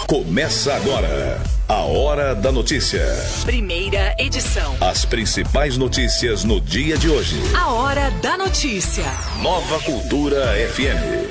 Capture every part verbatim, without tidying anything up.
Começa agora a Hora da Notícia. Primeira edição. As principais notícias no dia de hoje. A Hora da Notícia. Nova Cultura F M.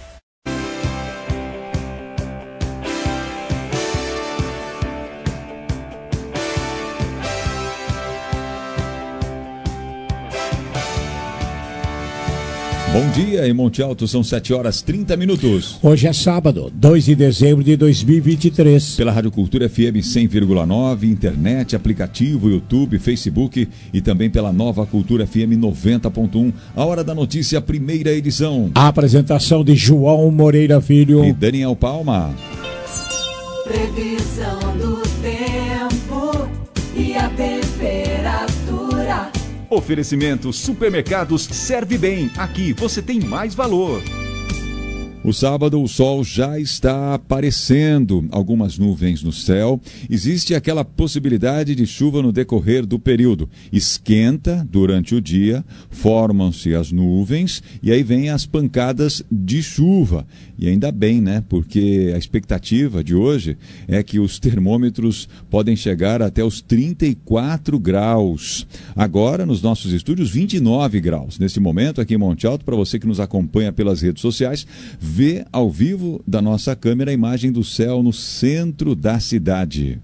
Bom dia, em Monte Alto são sete horas e trinta minutos. Hoje é sábado, dois de dezembro de dois mil e vinte e três. Pela Rádio Cultura F M cem vírgula nove, internet, aplicativo, YouTube, Facebook e também pela Nova Cultura F M noventa ponto um. A Hora da Notícia, primeira edição. A apresentação de João Moreira Filho e Daniel Palma. Previsão do tempo e a temperatura. Oferecimento Supermercados Serve Bem. Aqui você tem mais valor. O sábado o sol já está aparecendo, algumas nuvens no céu. Existe aquela possibilidade de chuva no decorrer do período. Esquenta durante o dia, formam-se as nuvens e aí vem as pancadas de chuva. E ainda bem, né? Porque a expectativa de hoje é que os termômetros podem chegar até os trinta e quatro graus. Agora, nos nossos estúdios, vinte e nove graus. Nesse momento, aqui em Monte Alto, para você que nos acompanha pelas redes sociais, vê ao vivo da nossa câmera a imagem do céu no centro da cidade.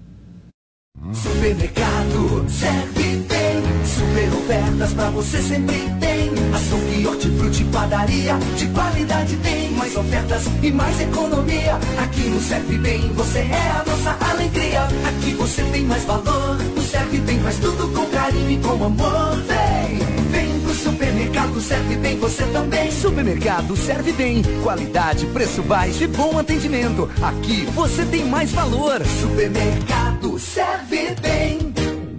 Supermercado Serve Bem, super ofertas pra você sempre tem. Açougue, hortifruti, padaria, de qualidade tem. Mais ofertas e mais economia. Aqui no Serve Bem você é a nossa alegria. Aqui você tem mais valor. O Serve Bem faz tudo com carinho e com amor. Vem, vem pro Supermercado Serve Bem você também. Supermercado Serve Bem. Qualidade, preço baixo e bom atendimento. Aqui você tem mais valor. Supermercado Serve Bem.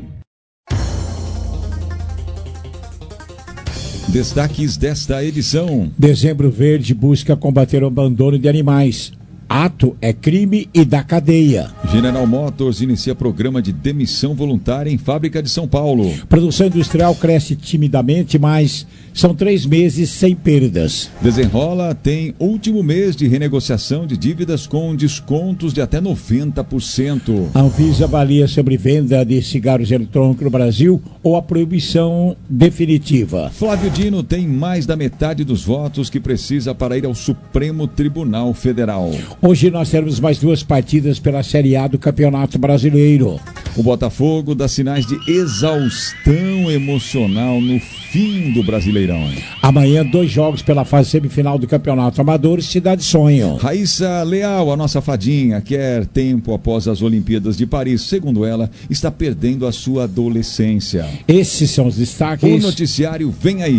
Destaques desta edição. Dezembro Verde busca combater o abandono de animais. Ato é crime e dá cadeia. General Motors inicia programa de demissão voluntária em fábrica de São Paulo. Produção industrial cresce timidamente, mas são três meses sem perdas. Desenrola tem último mês de renegociação de dívidas com descontos de até noventa por cento. A Anvisa avalia sobre venda de cigarros eletrônicos no Brasil ou a proibição definitiva. Flávio Dino tem mais da metade dos votos que precisa para ir ao Supremo Tribunal Federal. Hoje nós teremos mais duas partidas pela Série A do Campeonato Brasileiro. O Botafogo dá sinais de exaustão emocional no fim do Brasileirão. Amanhã, dois jogos pela fase semifinal do Campeonato Amador, Cidade Sonho. Raíssa Leal, a nossa fadinha, quer tempo após as Olimpíadas de Paris. Segundo ela, está perdendo a sua adolescência. Esses são os destaques. O noticiário vem aí.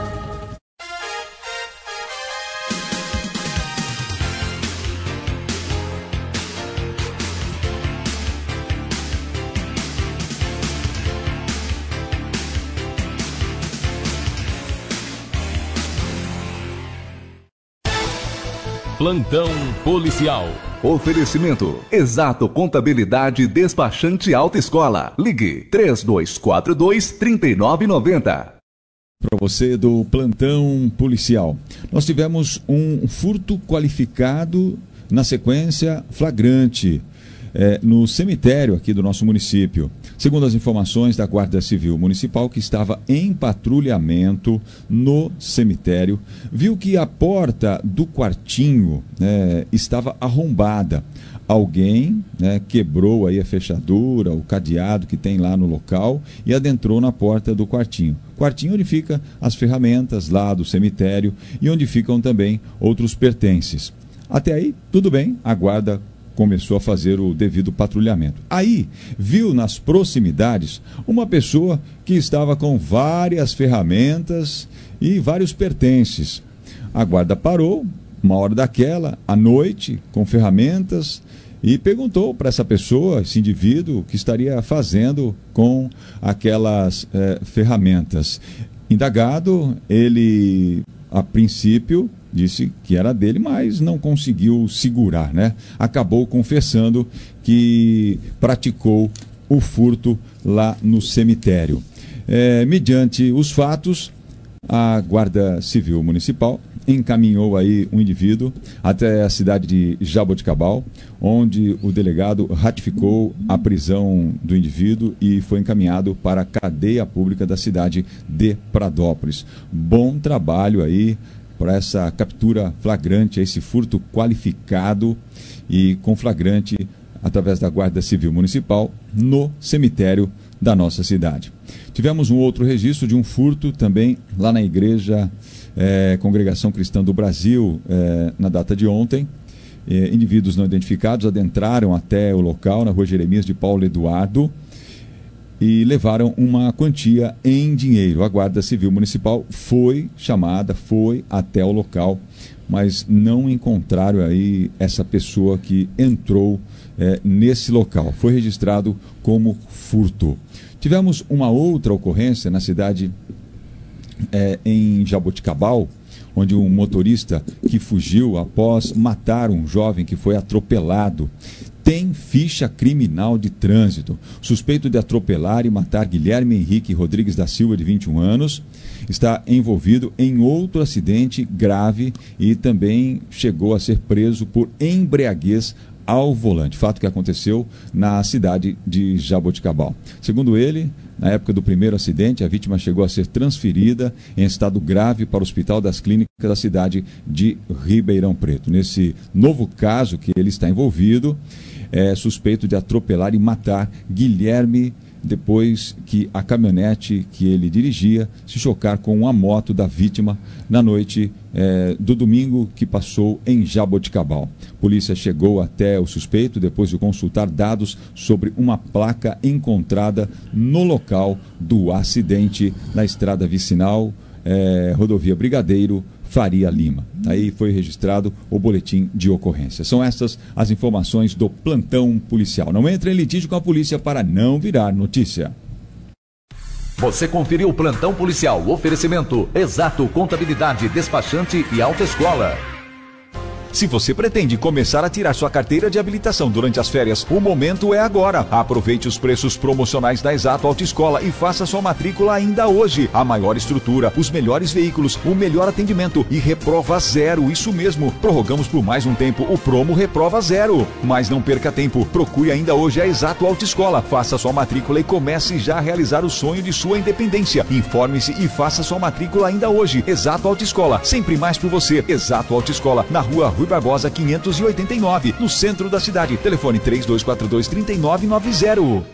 Plantão policial. Oferecimento Exato Contabilidade Despachante Alta Escola. Ligue três dois quatro dois, três nove nove zero. Para você do Plantão Policial. Nós tivemos um furto qualificado, na sequência flagrante, é, no cemitério aqui do nosso município. Segundo as informações da Guarda Civil Municipal, que estava em patrulhamento no cemitério, viu que a porta do quartinho, né, estava arrombada. Alguém, né, quebrou aí a fechadura, o cadeado que tem lá no local e adentrou na porta do quartinho. Quartinho onde ficam as ferramentas lá do cemitério e onde ficam também outros pertences. Até aí, tudo bem, a guarda começou a fazer o devido patrulhamento. Aí, viu nas proximidades uma pessoa que estava com várias ferramentas e vários pertences. A guarda parou, uma hora daquela, à noite, com ferramentas, e perguntou para essa pessoa, esse indivíduo, o que estaria fazendo com aquelas eh, ferramentas. Indagado, ele, a princípio, disse que era dele, mas não conseguiu segurar, né? Acabou confessando que praticou o furto lá no cemitério. É, mediante os fatos, a Guarda Civil Municipal encaminhou aí um indivíduo até a cidade de Jaboticabal, onde o delegado ratificou a prisão do indivíduo e foi encaminhado para a cadeia pública da cidade de Pradópolis. Bom trabalho aí para essa captura flagrante, esse furto qualificado e com flagrante através da Guarda Civil Municipal no cemitério da nossa cidade. Tivemos um outro registro de um furto também lá na igreja é, Congregação Cristã do Brasil, é, na data de ontem. É, indivíduos não identificados adentraram até o local, na rua Jeremias de Paulo Eduardo, e levaram uma quantia em dinheiro. A Guarda Civil Municipal foi chamada, foi até o local, mas não encontraram aí essa pessoa que entrou é, nesse local. Foi registrado como furto. Tivemos uma outra ocorrência na cidade, é, em Jaboticabal, onde um motorista que fugiu após matar um jovem que foi atropelado tem ficha criminal de trânsito. Suspeito de atropelar e matar Guilherme Henrique Rodrigues da Silva, de vinte e um anos, está envolvido em outro acidente grave e também chegou a ser preso por embriaguez ao volante, fato que aconteceu na cidade de Jaboticabal. Segundo ele, na época do primeiro acidente, a vítima chegou a ser transferida em estado grave para o Hospital das Clínicas da cidade de Ribeirão Preto. Nesse novo caso que ele está envolvido, é suspeito de atropelar e matar Guilherme, depois que a caminhonete que ele dirigia se chocar com uma moto da vítima na noite é, do domingo que passou em Jaboticabal. A polícia chegou até o suspeito depois de consultar dados sobre uma placa encontrada no local do acidente na estrada vicinal, é, rodovia Brigadeiro Faria Lima. Aí foi registrado o boletim de ocorrência. São essas as informações do plantão policial. Não entre em litígio com a polícia para não virar notícia. Você conferiu o plantão policial. Oferecimento Exato Contabilidade, Despachante e Autoescola. Se você pretende começar a tirar sua carteira de habilitação durante as férias, o momento é agora. Aproveite os preços promocionais da Exato Autoescola e faça sua matrícula ainda hoje. A maior estrutura, os melhores veículos, o melhor atendimento e reprova zero. Isso mesmo, prorrogamos por mais um tempo o promo Reprova Zero. Mas não perca tempo, procure ainda hoje a Exato Autoescola. Faça sua matrícula e comece já a realizar o sonho de sua independência. Informe-se e faça sua matrícula ainda hoje. Exato Autoescola, sempre mais por você. Exato Autoescola, na rua Rui Barbosa quinhentos e oitenta e nove, no centro da cidade. Telefone três dois quatro dois, três nove nove zero.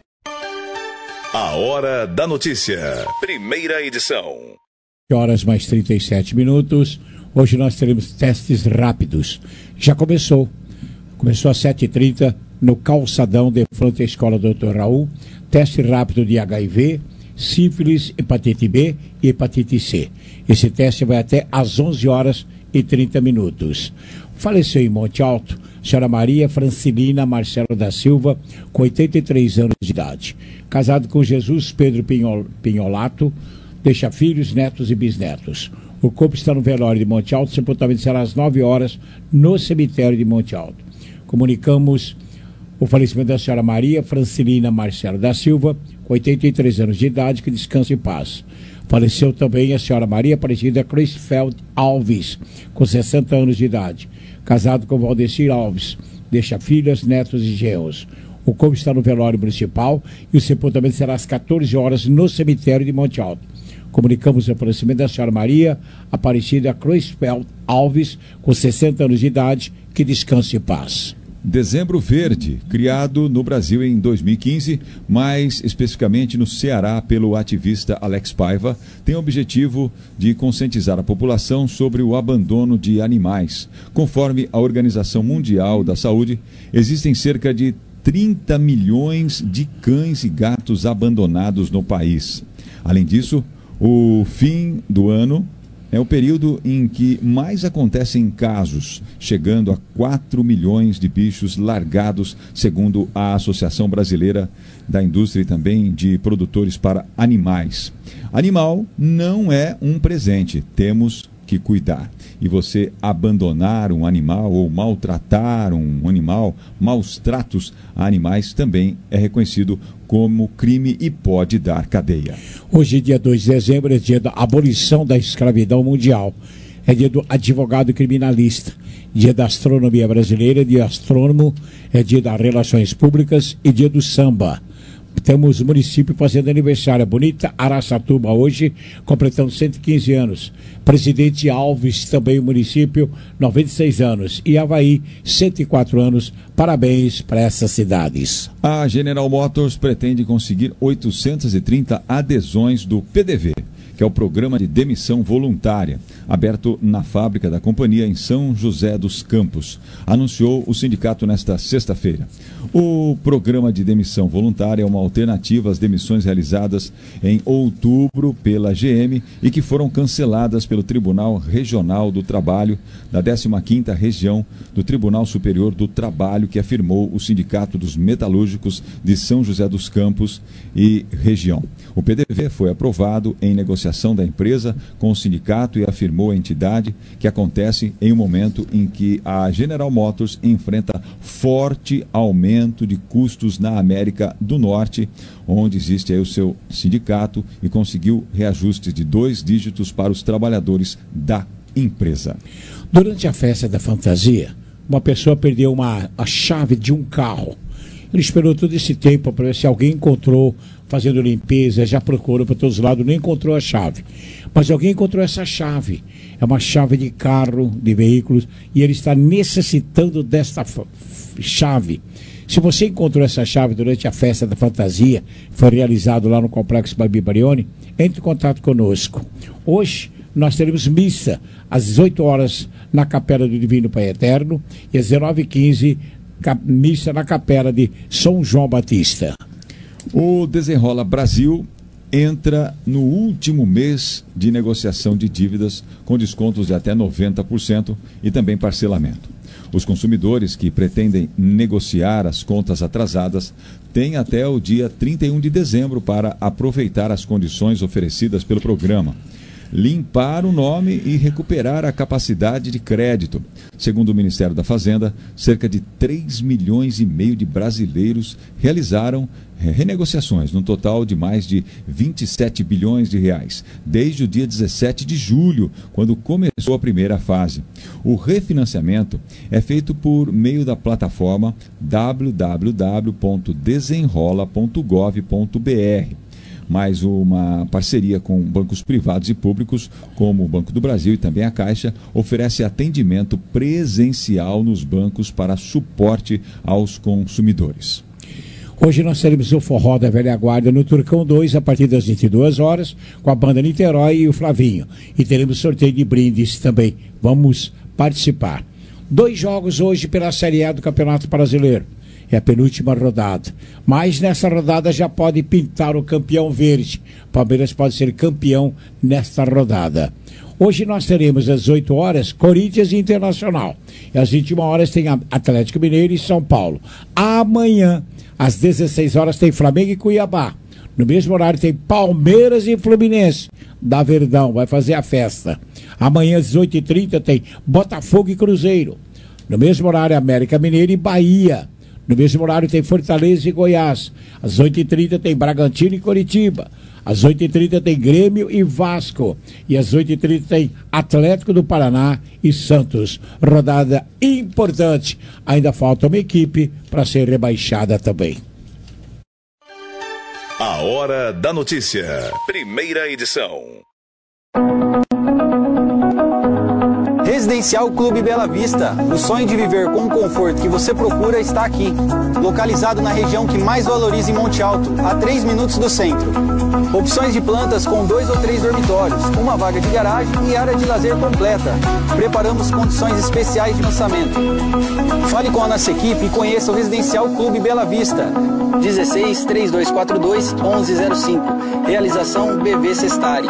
A Hora da Notícia, primeira edição. Horas mais trinta e sete minutos. Hoje nós teremos testes rápidos. Já começou. Começou às sete e trinta no calçadão de frente à Escola doutor Raul. Teste rápido de H I V, sífilis, hepatite B e hepatite C. Esse teste vai até às onze horas e trinta minutos. Faleceu em Monte Alto a senhora Maria Francilina Marcelo da Silva, com oitenta e três anos de idade. Casado com Jesus Pedro Pinhol, Pinholato, deixa filhos, netos e bisnetos. O corpo está no velório de Monte Alto, o sepultamento será às nove horas no cemitério de Monte Alto. Comunicamos o falecimento da senhora Maria Francilina Marcelo da Silva, com oitenta e três anos de idade, que descanse em paz. Faleceu também a senhora Maria Aparecida Kreisfeld Alves, com sessenta anos de idade. Casado com Valdecir Alves, deixa filhas, netos e genros. O corpo está no velório municipal e o sepultamento será às quatorze horas no cemitério de Monte Alto. Comunicamos o falecimento da senhora Maria Aparecida Kreisfeld Alves, com sessenta anos de idade, que descanse em paz. Dezembro Verde, criado no Brasil em dois mil e quinze, mais especificamente no Ceará pelo ativista Alex Paiva, tem o objetivo de conscientizar a população sobre o abandono de animais. Conforme a Organização Mundial da Saúde, existem cerca de trinta milhões de cães e gatos abandonados no país. Além disso, o fim do ano é o período em que mais acontecem casos, chegando a quatro milhões de bichos largados, segundo a Associação Brasileira da Indústria e também de Produtores para Animais. Animal não é um presente, temos que cuidar. E você abandonar um animal ou maltratar um animal, maus tratos a animais, também é reconhecido como crime e pode dar cadeia. Hoje, dia dois de dezembro, é dia da abolição da escravidão mundial. é dia do advogado criminalista, dia da astronomia brasileira, dia astrônomo, é dia das relações públicas e dia do samba. Temos o município fazendo aniversário. Bonita Araçatuba hoje, completando cento e quinze anos. Presidente Alves, também o município, noventa e seis anos. E Avaí, cento e quatro anos. Parabéns para essas cidades. A General Motors pretende conseguir oitocentas e trinta adesões do P D V, que é o Programa de Demissão Voluntária, aberto na fábrica da companhia em São José dos Campos, anunciou o sindicato nesta sexta-feira. O programa de demissão voluntária é uma alternativa às demissões realizadas em outubro pela G M e que foram canceladas pelo Tribunal Regional do Trabalho da décima quinta Região do Tribunal Superior do Trabalho, que afirmou o Sindicato dos Metalúrgicos de São José dos Campos e região. O P D V foi aprovado em negociação da empresa com o sindicato e afirmou a entidade que acontece em um momento em que a General Motors enfrenta forte aumento de custos na América do Norte, onde existe aí o seu sindicato, e conseguiu reajustes de dois dígitos para os trabalhadores da empresa. Durante a festa da fantasia, uma pessoa perdeu uma, a chave de um carro. Ele esperou todo esse tempo para ver se alguém encontrou, fazendo limpeza, já procurou para todos os lados, não encontrou a chave. Mas alguém encontrou essa chave. É uma chave de carro, de veículos, e ele está necessitando desta chave. Se você encontrou essa chave durante a festa da fantasia, foi realizado lá no Complexo Babi Barioni, entre em contato conosco. Hoje nós teremos missa às dezoito horas na Capela do Divino Pai Eterno e às dezenove e quinze missa na Capela de São João Batista. O Desenrola Brasil entra no último mês de negociação de dívidas com descontos de até noventa por cento e também parcelamento. Os consumidores que pretendem negociar as contas atrasadas têm até o dia trinta e um de dezembro para aproveitar as condições oferecidas pelo programa, limpar o nome e recuperar a capacidade de crédito. Segundo o Ministério da Fazenda, cerca de três milhões e meio de brasileiros realizaram renegociações, num total de mais de vinte e sete bilhões de reais, desde o dia dezessete de julho, quando começou a primeira fase. O refinanciamento é feito por meio da plataforma w w w ponto desenrola ponto gov ponto b r. mais uma parceria com bancos privados e públicos, como o Banco do Brasil e também a Caixa, oferece atendimento presencial nos bancos para suporte aos consumidores. Hoje nós teremos o Forró da Velha Guarda no Turcão dois, a partir das vinte e duas horas, com a banda Niterói e o Flavinho. E teremos sorteio de brindes também. Vamos participar. Dois jogos hoje pela Série A do Campeonato Brasileiro. É a penúltima rodada. Mas nessa rodada já pode pintar o campeão verde. Palmeiras pode ser campeão nesta rodada. Hoje nós teremos às oito horas Corinthians e Internacional. E às vinte e uma horas tem Atlético Mineiro e São Paulo. Amanhã, às dezesseis horas, tem Flamengo e Cuiabá. No mesmo horário tem Palmeiras e Fluminense. Da Verdão, vai fazer a festa. Amanhã às dezoito e trinta tem Botafogo e Cruzeiro. No mesmo horário, América Mineiro e Bahia. No mesmo horário tem Fortaleza e Goiás. Às oito e trinta tem Bragantino e Coritiba. Às oito e trinta tem Grêmio e Vasco. E às oito e trinta tem Atlético do Paraná e Santos. Rodada importante. Ainda falta uma equipe para ser rebaixada também. A Hora da Notícia. Primeira edição. Residencial Clube Bela Vista. O sonho de viver com o conforto que você procura está aqui. Localizado na região que mais valoriza em Monte Alto, a três minutos do centro. Opções de plantas com dois ou três dormitórios, uma vaga de garagem e área de lazer completa. Preparamos condições especiais de lançamento. Fale com a nossa equipe e conheça o Residencial Clube Bela Vista. dezesseis, três dois quatro dois, onze zero cinco. Realização B V Sestari.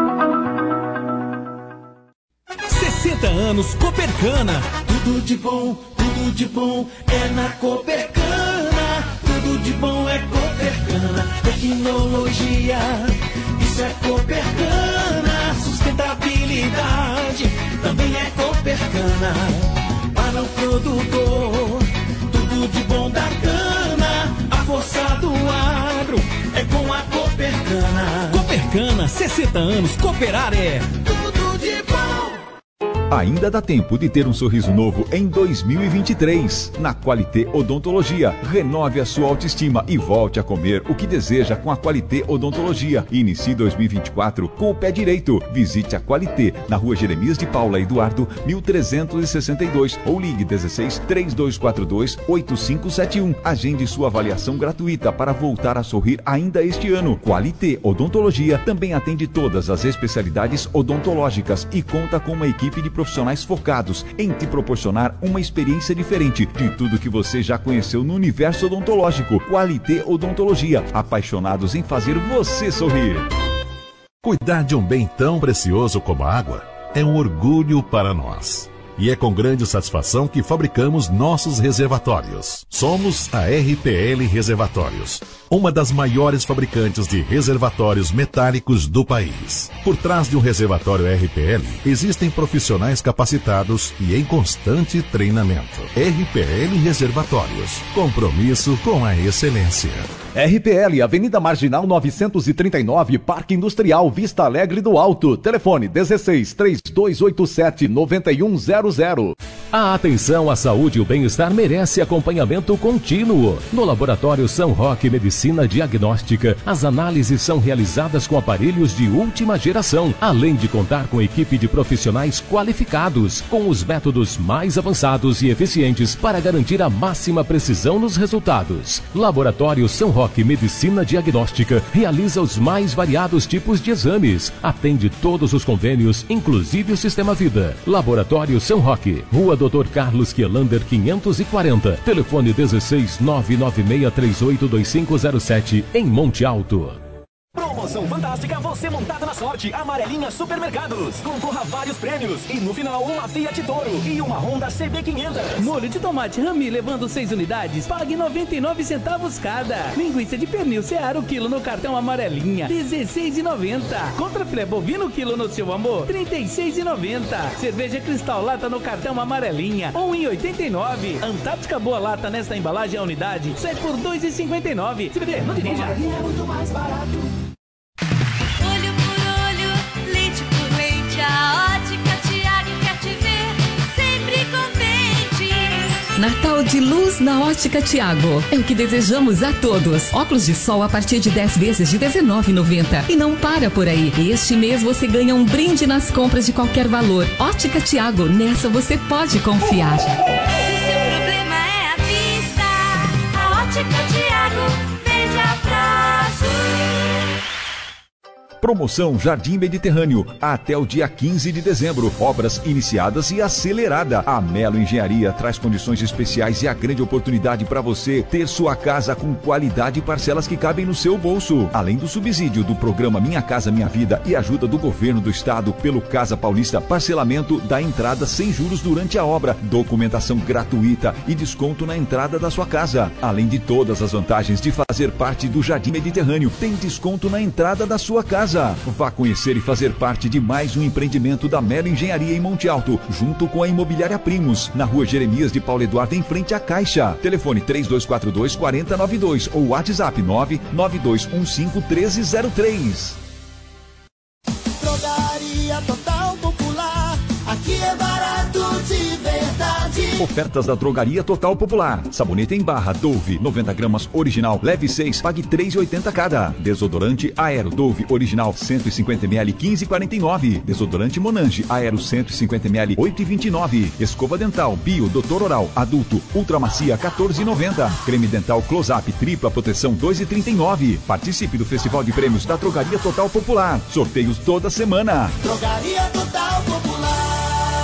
sessenta anos Copercana. Tudo de bom, tudo de bom é na Copercana. Tudo de bom é Copercana. Tecnologia, isso é Copercana. Sustentabilidade também é Copercana. Para o produtor, tudo de bom da cana. A força do agro é com a Copercana. Copercana, sessenta anos, cooperar é tudo de bom. Ainda dá tempo de ter um sorriso novo em dois mil e vinte e três. Na Qualité Odontologia, renove a sua autoestima e volte a comer o que deseja com a Qualité Odontologia. Inicie dois mil e vinte e quatro com o pé direito. Visite a Qualité na Rua Jeremias de Paula Eduardo, mil trezentos e sessenta e dois ou ligue dezesseis, três dois quatro dois, oito cinco sete um. Agende sua avaliação gratuita para voltar a sorrir ainda este ano. Qualité Odontologia também atende todas as especialidades odontológicas e conta com uma equipe de profissionais focados em te proporcionar uma experiência diferente de tudo que você já conheceu no universo odontológico. Qualité Odontologia, apaixonados em fazer você sorrir. Cuidar de um bem tão precioso como a água é um orgulho para nós. E é com grande satisfação que fabricamos nossos reservatórios. Somos a R P L Reservatórios, uma das maiores fabricantes de reservatórios metálicos do país. Por trás de um reservatório R P L, existem profissionais capacitados e em constante treinamento. R P L Reservatórios, compromisso com a excelência. R P L, Avenida Marginal novecentos e trinta e nove, Parque Industrial, Vista Alegre do Alto. Telefone dezesseis, três dois oito sete, nove um zero zero. A atenção à saúde e o bem-estar merece acompanhamento contínuo. No Laboratório São Roque Medicina Diagnóstica, as análises são realizadas com aparelhos de última geração, além de contar com equipe de profissionais qualificados, com os métodos mais avançados e eficientes para garantir a máxima precisão nos resultados. Laboratório São Roque Medicina Diagnóstica realiza os mais variados tipos de exames, atende todos os convênios, inclusive o Sistema Vida. Laboratório São Roque, Rua doutor Carlos Quielander quinhentos e quarenta, telefone dezesseis, nove nove seis três oito dois cinco zero sete, em Monte Alto. Promoção fantástica, você montada na sorte. Amarelinha Supermercados. Concorra a vários prêmios. E no final, uma Fiat Toro e uma Honda C B quinhentos. Molho de tomate Rami levando seis unidades, pague noventa e nove centavos cada. Linguiça de pernil Seara o quilo no cartão Amarelinha, dezesseis reais e noventa centavos. Contra filé bovino quilo no Seu Amor, trinta e seis reais e noventa centavos. Cerveja Cristal Lata no cartão Amarelinha, um real e oitenta e nove centavos. Antártica Boa Lata nesta embalagem a unidade, sai por dois reais e cinquenta e nove centavos. Se beber, não dirija. É muito mais barato. Olho por olho, leite por leite, a Ótica Tiago quer te ver sempre contente. Natal de luz na Ótica Tiago. É o que desejamos a todos. Óculos de sol a partir de dez vezes de dezenove reais e noventa centavos. E não para por aí. Este mês você ganha um brinde nas compras de qualquer valor. Ótica Tiago, nessa você pode confiar. O seu problema é a vista. A Ótica Tiago vende a prazo. Promoção Jardim Mediterrâneo, até o dia quinze de dezembro. Obras iniciadas e acelerada. A Melo Engenharia traz condições especiais e a grande oportunidade para você ter sua casa com qualidade e parcelas que cabem no seu bolso. Além do subsídio do programa Minha Casa Minha Vida e ajuda do governo do estado pelo Casa Paulista, parcelamento da entrada sem juros durante a obra, documentação gratuita e desconto na entrada da sua casa. Além de todas as vantagens de fazer parte do Jardim Mediterrâneo, tem desconto na entrada da sua casa. Vá conhecer e fazer parte de mais um empreendimento da Melo Engenharia em Monte Alto, junto com a Imobiliária Primos, na Rua Jeremias de Paula Eduardo, em frente à Caixa. Telefone três dois quatro dois, quatro zero nove dois ou WhatsApp nove nove dois um cinco um três zero três. Drogaria Total Popular, aqui é barato de verdade. Ofertas da Drogaria Total Popular. Sabonete em barra Dove, noventa gramas original, leve seis, pague três reais e oitenta centavos cada. Desodorante Aero Dove original, cento e cinquenta mililitros, quinze reais e quarenta e nove centavos. Desodorante Monange Aero cento e cinquenta mililitros, oito reais e vinte e nove centavos. Escova Dental Bio Doutor Oral Adulto Ultra Macia, quatorze reais e noventa centavos. Creme Dental Close-Up Tripla Proteção, dois reais e trinta e nove centavos. Participe do Festival de Prêmios da Drogaria Total Popular. Sorteios toda semana. Drogaria Total Popular.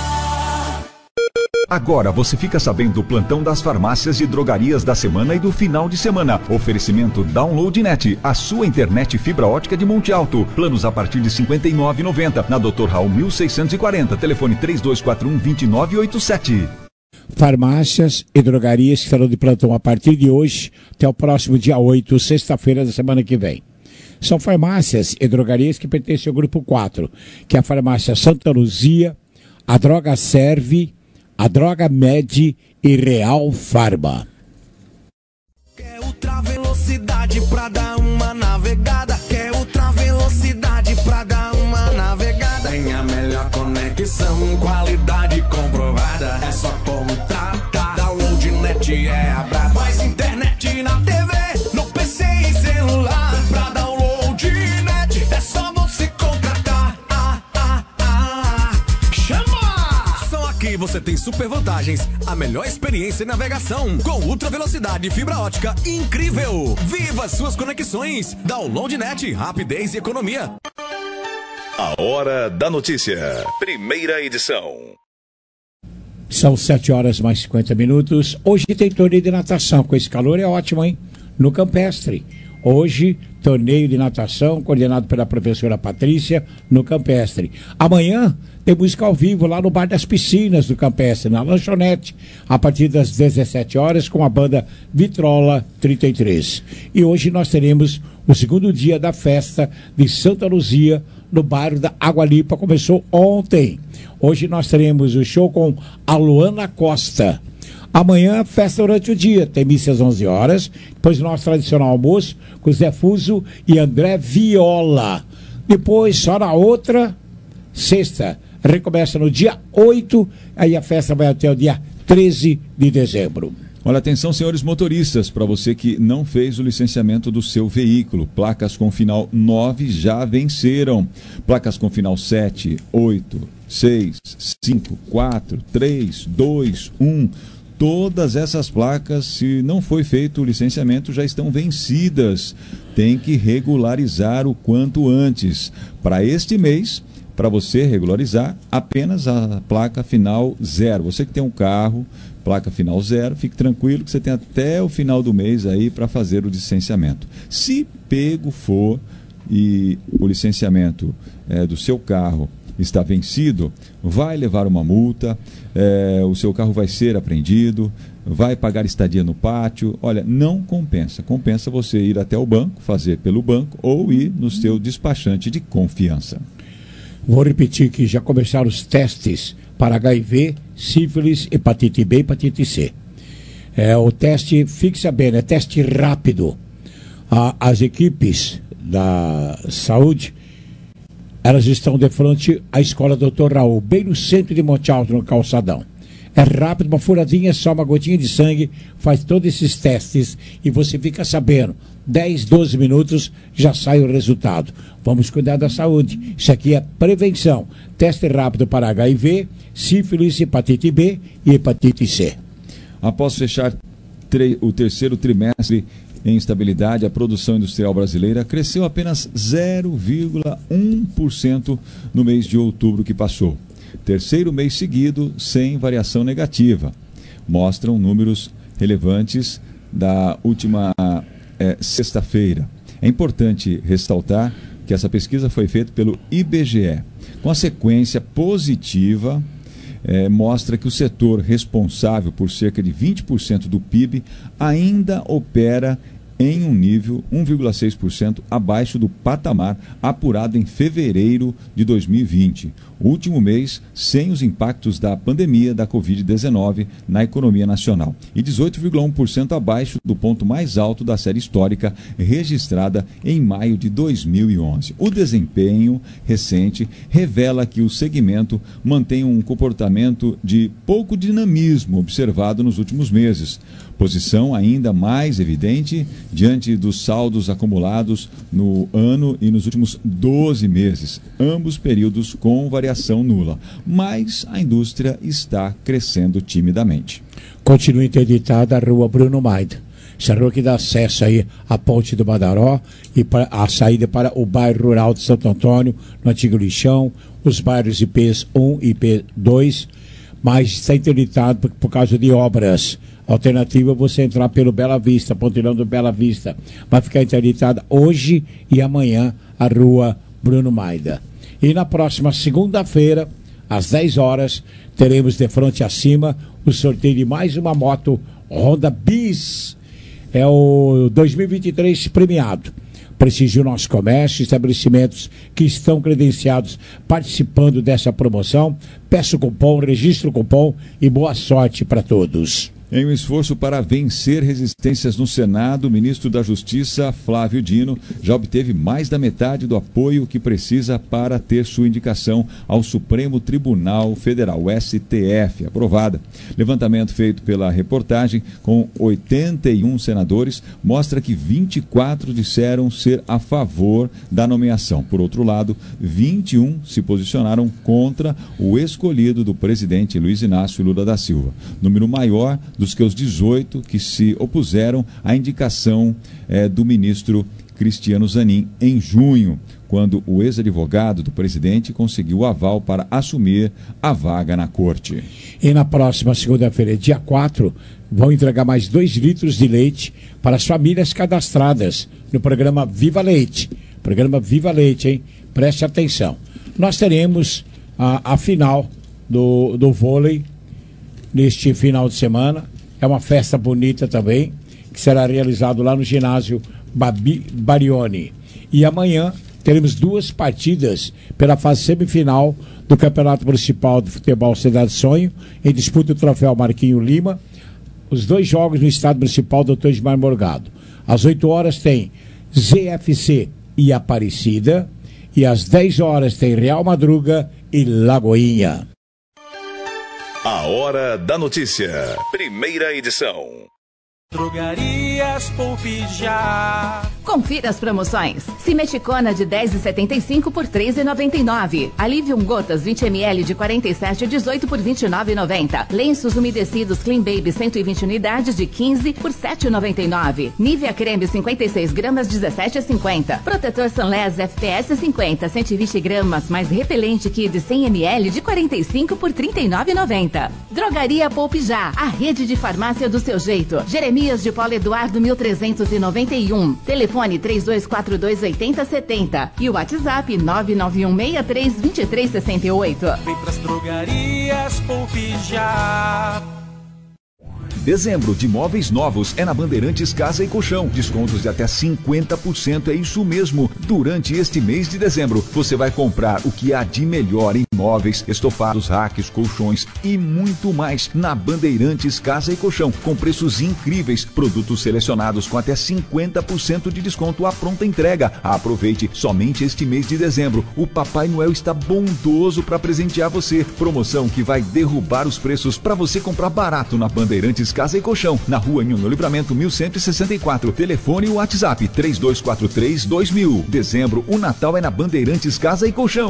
Agora você fica sabendo do plantão das farmácias e drogarias da semana e do final de semana. Oferecimento Download.net, a sua internet fibra ótica de Monte Alto. Planos a partir de cinquenta e nove reais e noventa centavos. Na doutor Raul mil seiscentos e quarenta. Telefone três dois quatro um, dois nove oito sete. Farmácias e drogarias que estarão de plantão a partir de hoje até o próximo dia oito, sexta-feira da semana que vem. São farmácias e drogarias que pertencem ao grupo quatro, que é a farmácia Santa Luzia, a Droga Serve, a Droga Med e Real Farma. Quer ultra velocidade pra dar uma navegada? Quer ultra velocidade pra dar uma navegada? Tem a melhor conexão edição, qualidade comprovada. É só contratar. Download net é a braba. Mais internet na T V, no P C e celular. Pra download net é só você contratar. Ah, ah, ah. Chama! Só aqui você tem super vantagens, a melhor experiência em navegação, com ultra velocidade e fibra ótica incrível. Viva suas conexões. Download net, rapidez e economia. A Hora da Notícia, primeira edição. São sete horas mais cinquenta minutos. Hoje tem torneio de natação. Com esse calor é ótimo, hein? No Campestre. Hoje, torneio de natação, coordenado pela professora Patrícia, no Campestre. Amanhã, tem música ao vivo lá no Bar das Piscinas do Campestre, na lanchonete, a partir das dezessete horas, com a banda Vitrola trinta e três. E hoje nós teremos o segundo dia da festa de Santa Luzia, no bairro da Água Limpa. Começou ontem. Hoje nós teremos o show com a Luana Costa. Amanhã, festa durante o dia, tem missa às onze horas, depois nosso tradicional almoço com Zé Fuso e André Viola. Depois, só na outra, sexta, recomeça no dia oito, aí a festa vai até o dia treze de dezembro. Olha, atenção, senhores motoristas, para você que não fez o licenciamento do seu veículo. Placas com final nove já venceram. Placas com final sete, oito, seis, cinco, quatro, três, dois, um... Todas essas placas, se não foi feito o licenciamento, já estão vencidas. Tem que regularizar o quanto antes. Para este mês, para você regularizar, apenas a placa final zero. Você que tem um carro, placa final zero, fique tranquilo que você tem até o final do mês aí para fazer o licenciamento. Se pego for e o licenciamento é, do seu carro está vencido, vai levar uma multa, é, o seu carro vai ser apreendido, vai pagar estadia no pátio. Olha, não compensa. Compensa você ir até o banco, fazer pelo banco ou ir no seu despachante de confiança. Vou repetir que já começaram os testes para H I V, sífilis, hepatite B e hepatite C. É, o teste, fique sabendo, é teste rápido. Ah, as equipes da saúde, elas estão de frente à escola doutor Raul, bem no centro de Monte Alto, no calçadão. É rápido, uma furadinha, só uma gotinha de sangue, faz todos esses testes e você fica sabendo. dez, doze minutos já sai o resultado. Vamos cuidar da saúde. Isso aqui é prevenção. Teste rápido para H I V, sífilis, hepatite B e hepatite C. Após fechar o terceiro trimestre em estabilidade, a produção industrial brasileira cresceu apenas zero vírgula um por cento no mês de outubro que passou. Terceiro mês seguido sem variação negativa. Mostram números relevantes da última é, sexta-feira. É importante ressaltar que essa pesquisa foi feita pelo I B G E. Com a sequência positiva, é, mostra que o setor responsável por cerca de vinte por cento do P I B ainda opera em um nível um vírgula seis por cento abaixo do patamar apurado em fevereiro de dois mil e vinte, o último mês sem os impactos da pandemia da covid dezenove na economia nacional, e dezoito vírgula um por cento abaixo do ponto mais alto da série histórica registrada em maio de dois mil e onze. O desempenho recente revela que o segmento mantém um comportamento de pouco dinamismo observado nos últimos meses, posição ainda mais evidente diante dos saldos acumulados no ano e nos últimos doze meses, ambos períodos com variação nula. Mas a indústria está crescendo timidamente. Continua interditada a rua Bruno Maida. Essa rua que dá acesso aí à ponte do Badaró e para a saída para o bairro rural de Santo Antônio, no Antigo Lixão, os bairros I Ps um e I P dois, mas está interditado por, por causa de obras. Alternativa é você entrar pelo Bela Vista, pontilhão do Bela Vista. Vai ficar interditada hoje e amanhã a rua Bruno Maida. E na próxima segunda-feira, às dez horas, teremos de frente acima o sorteio de mais uma moto Honda Bis. É o dois mil e vinte e três premiado. Prestigie o nosso comércio, estabelecimentos que estão credenciados participando dessa promoção. Peça o cupom, registre o cupom e boa sorte para todos. Em um esforço para vencer resistências no Senado, o ministro da Justiça, Flávio Dino, já obteve mais da metade do apoio que precisa para ter sua indicação ao Supremo Tribunal Federal, o S T F, aprovada. Levantamento feito pela reportagem com oitenta e um senadores mostra que vinte e quatro disseram ser a favor da nomeação. Por outro lado, vinte e um se posicionaram contra o escolhido do presidente Luiz Inácio Lula da Silva. Número maior dos que os dezoito que se opuseram à indicação eh, do ministro Cristiano Zanin em junho, quando o ex-advogado do presidente conseguiu o aval para assumir a vaga na corte. E na próxima segunda-feira, dia quatro, vão entregar mais dois litros de leite para as famílias cadastradas no programa Viva Leite. Programa Viva Leite, hein? Preste atenção. Nós teremos a, a final do, do vôlei neste final de semana. É uma festa bonita também, que será realizado lá no ginásio Babi Barioni. E amanhã teremos duas partidas pela fase semifinal do Campeonato Municipal de Futebol Cidade Sonho, em disputa do troféu Marquinho Lima. Os dois jogos no Estado Municipal doutor Edmar Morgado. Às oito horas tem Z F C e Aparecida, e às dez horas tem Real Madruga e Lagoinha. A Hora da Notícia. Primeira edição. Drogarias Poupe Já. Confira as promoções. Simeticona de dez reais e setenta e cinco por três reais e noventa e nove. Alivium Gotas vinte mililitros de quarenta e sete reais e dezoito por vinte e nove reais e noventa. Lenços umedecidos Clean Baby cento e vinte unidades de quinze por sete reais e noventa e nove. Nivea Creme cinquenta e seis gramas dezessete reais e cinquenta. Protetor Sunless F P S cinquenta, cento e vinte gramas mais repelente Kid cem mililitros de quarenta e cinco por trinta e nove reais e noventa. Drogaria Poupe Já, a rede de farmácia do seu jeito. Jeremias de Paulo Eduardo mil trezentos e noventa e um. Telefone três dois quatro dois oito zero sete zero e o WhatsApp nove nove um seis três dois três seis oito. Vem pras drogarias Poupe Já. Dezembro de móveis novos é na Bandeirantes Casa e Colchão. Descontos de até cinquenta por cento, é isso mesmo. Durante este mês de dezembro, você vai comprar o que há de melhor em móveis, estofados, racks, colchões e muito mais na Bandeirantes Casa e Colchão, com preços incríveis, produtos selecionados com até cinquenta por cento de desconto à pronta entrega. Aproveite somente este mês de dezembro. O Papai Noel está bondoso para presentear você. Promoção que vai derrubar os preços para você comprar barato na Bandeirantes Casa e Colchão, na Rua Inho no Livramento mil cento e sessenta e quatro. Telefone e WhatsApp três dois quatro três dois mil. Dezembro, o Natal é na Bandeirantes Casa e Colchão.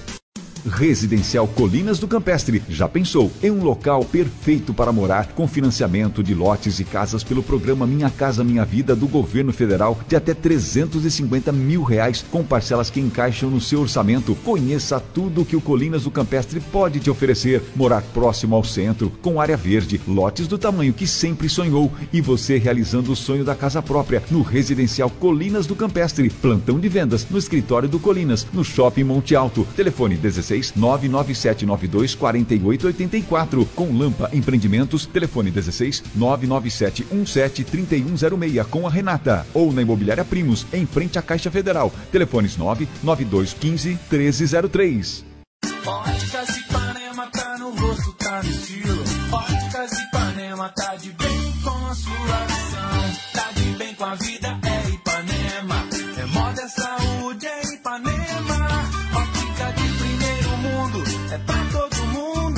Residencial Colinas do Campestre. Já pensou em um local perfeito para morar, com financiamento de lotes e casas pelo programa Minha Casa Minha Vida do Governo Federal de até trezentos e cinquenta mil reais, com parcelas que encaixam no seu orçamento. Conheça tudo que o Colinas do Campestre pode te oferecer. Morar próximo ao centro, com área verde, lotes do tamanho que sempre sonhou e você realizando o sonho da casa própria no Residencial Colinas do Campestre. Plantão de vendas no escritório do Colinas, no Shopping Monte Alto. Telefone dezesseis nove nove sete nove dois quatro oito oito quatro. Com Lampa Empreendimentos, telefone dezesseis nove nove sete um sete três um zero seis com a Renata. Ou na Imobiliária Primos, em frente à Caixa Federal. Telefones nove nove dois um cinco um três zero três. Óticas Ipanema tá no rosto, tá no estilo. Óticas Ipanema tá de bem com a sua visão. Tá de bem com a vida, é Ipanema. É moda, é saúde, é Ipanema. Ótica de primeiro mundo, é pra todo mundo.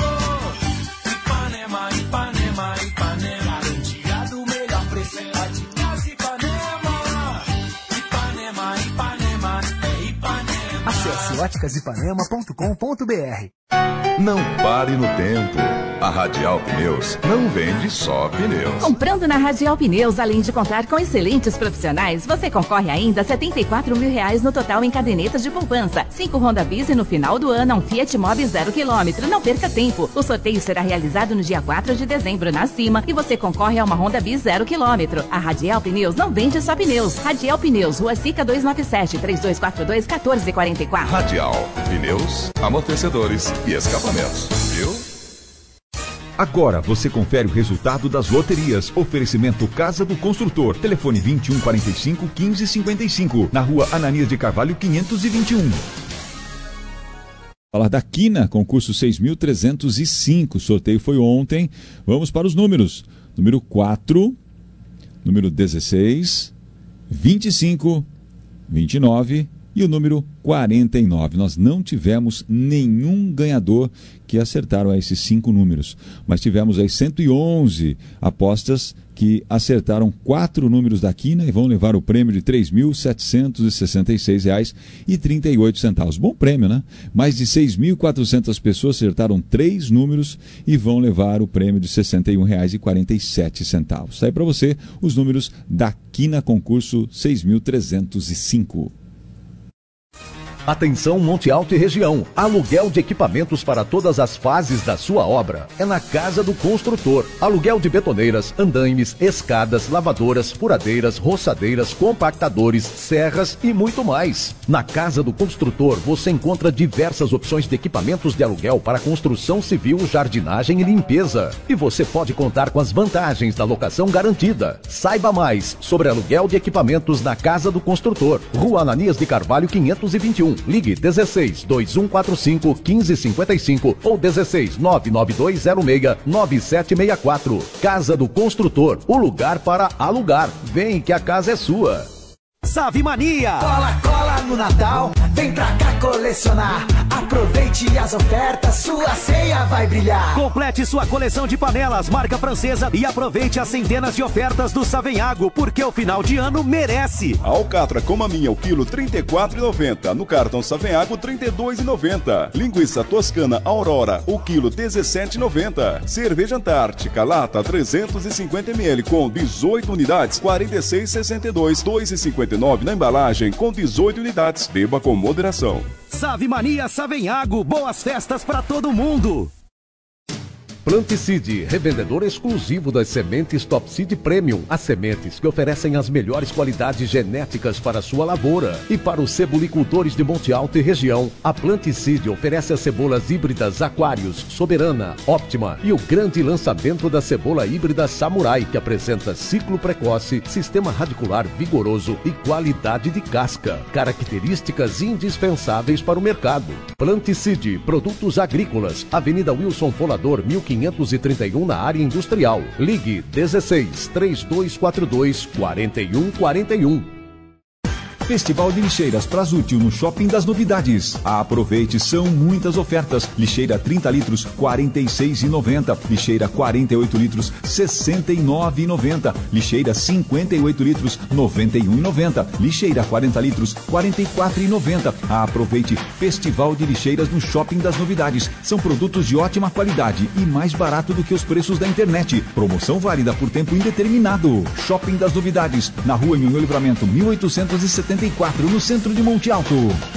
Ipanema, Ipanema, Ipanema. Garantia do melhor preço, é Óticas Ipanema. Ipanema, Ipanema, é Ipanema. Acesse óticas ipanema ponto com ponto b r. Não pare no tempo. A Radial Pneus não vende só pneus. Comprando na Radial Pneus, além de contar com excelentes profissionais, você concorre ainda a setenta e quatro mil reais no total em cadernetas de poupança. Cinco Honda Bis e no final do ano um Fiat Mobi zero quilômetro. Não perca tempo. O sorteio será realizado no dia quatro de dezembro na Cima e você concorre a uma Honda Bis zero quilômetro. A Radial Pneus não vende só pneus. Radial Pneus, Rua Sica duzentos e noventa e sete, três dois quatro dois, um quatro quatro quatro. Radial Pneus, amortecedores e escapamentos. Viu? Agora você confere o resultado das loterias. Oferecimento Casa do Construtor. Telefone vinte e um quarenta e cinco, quinze cinquenta e cinco. Na Rua Ananias de Carvalho quinhentos e vinte e um. Falar da Quina, concurso seis mil trezentos e cinco. O sorteio foi ontem. Vamos para os números. número quatro, número dezesseis, vinte e cinco, vinte e nove e o número quarenta e nove. Nós não tivemos nenhum ganhador que acertaram esses cinco números, mas tivemos aí cento e onze apostas que acertaram quatro números da quina e vão levar o prêmio de três mil setecentos e sessenta e seis reais e trinta e oito centavos. Bom prêmio, né? Mais de seis mil e quatrocentas pessoas acertaram três números e vão levar o prêmio de sessenta e um reais e quarenta e sete centavos. Sai para você os números da quina concurso seis mil trezentos e cinco. Atenção Monte Alto e região, aluguel de equipamentos para todas as fases da sua obra. É na Casa do Construtor. Aluguel de betoneiras, andaimes, escadas, lavadoras, furadeiras, roçadeiras, compactadores, serras e muito mais. Na Casa do Construtor você encontra diversas opções de equipamentos de aluguel para construção civil, jardinagem e limpeza. E você pode contar com as vantagens da locação garantida. Saiba mais sobre aluguel de equipamentos na Casa do Construtor. Rua Ananias de Carvalho quinhentos e vinte e um. Ligue dezesseis, dois um quatro cinco, quinze cinquenta e cinco ou dezesseis, nove nove dois zero seis, nove sete seis quatro. Casa do Construtor, o lugar para alugar. Vem que a casa é sua. Savimania! Cola, cola no Natal, vem pra cá colecionar. Aproveite as ofertas, sua ceia vai brilhar. Complete sua coleção de panelas, marca francesa, e aproveite as centenas de ofertas do Savenhago, porque o final de ano merece. Alcatra como a minha, o quilo trinta e quatro reais e noventa centavos. No cartão Savenhago, trinta e dois reais e noventa centavos. Linguiça toscana Aurora, o quilo dezessete reais e noventa centavos. Cerveja Antártica, lata trezentos e cinquenta mililitros com dezoito unidades, quarenta e seis reais e sessenta e dois centavos. dois reais e cinquenta e nove centavos na embalagem com dezoito unidades. Beba com moderação. Savimania Savenhago, boas festas para todo mundo. Planticide, revendedor exclusivo das sementes Top Seed Premium. As sementes que oferecem as melhores qualidades genéticas para a sua lavoura. E para os cebolicultores de Monte Alto e região, a Planticide oferece as cebolas híbridas Aquários, Soberana, Óptima e o grande lançamento da cebola híbrida Samurai, que apresenta ciclo precoce, sistema radicular vigoroso e qualidade de casca. Características indispensáveis para o mercado. Planticide, produtos agrícolas, Avenida Wilson Folador, mil quinhentos e trinta e um, na área industrial. Ligue dezesseis, trinta e dois quarenta e dois, quarenta e um quarenta e um. Festival de Lixeiras Prasútil no Shopping das Novidades. Aproveite, são muitas ofertas. Lixeira trinta litros, quarenta e seis reais e noventa centavos. Lixeira quarenta e oito litros, sessenta e nove reais e noventa centavos. Lixeira cinquenta e oito litros, noventa e um reais e noventa centavos. Lixeira quarenta litros, quarenta e quatro reais e noventa centavos. Aproveite, Festival de Lixeiras no Shopping das Novidades. São produtos de ótima qualidade e mais barato do que os preços da internet. Promoção válida por tempo indeterminado. Shopping das Novidades, na Rua Emílio Livramento, mil oitocentos e setenta e quatro, no centro de Monte Alto.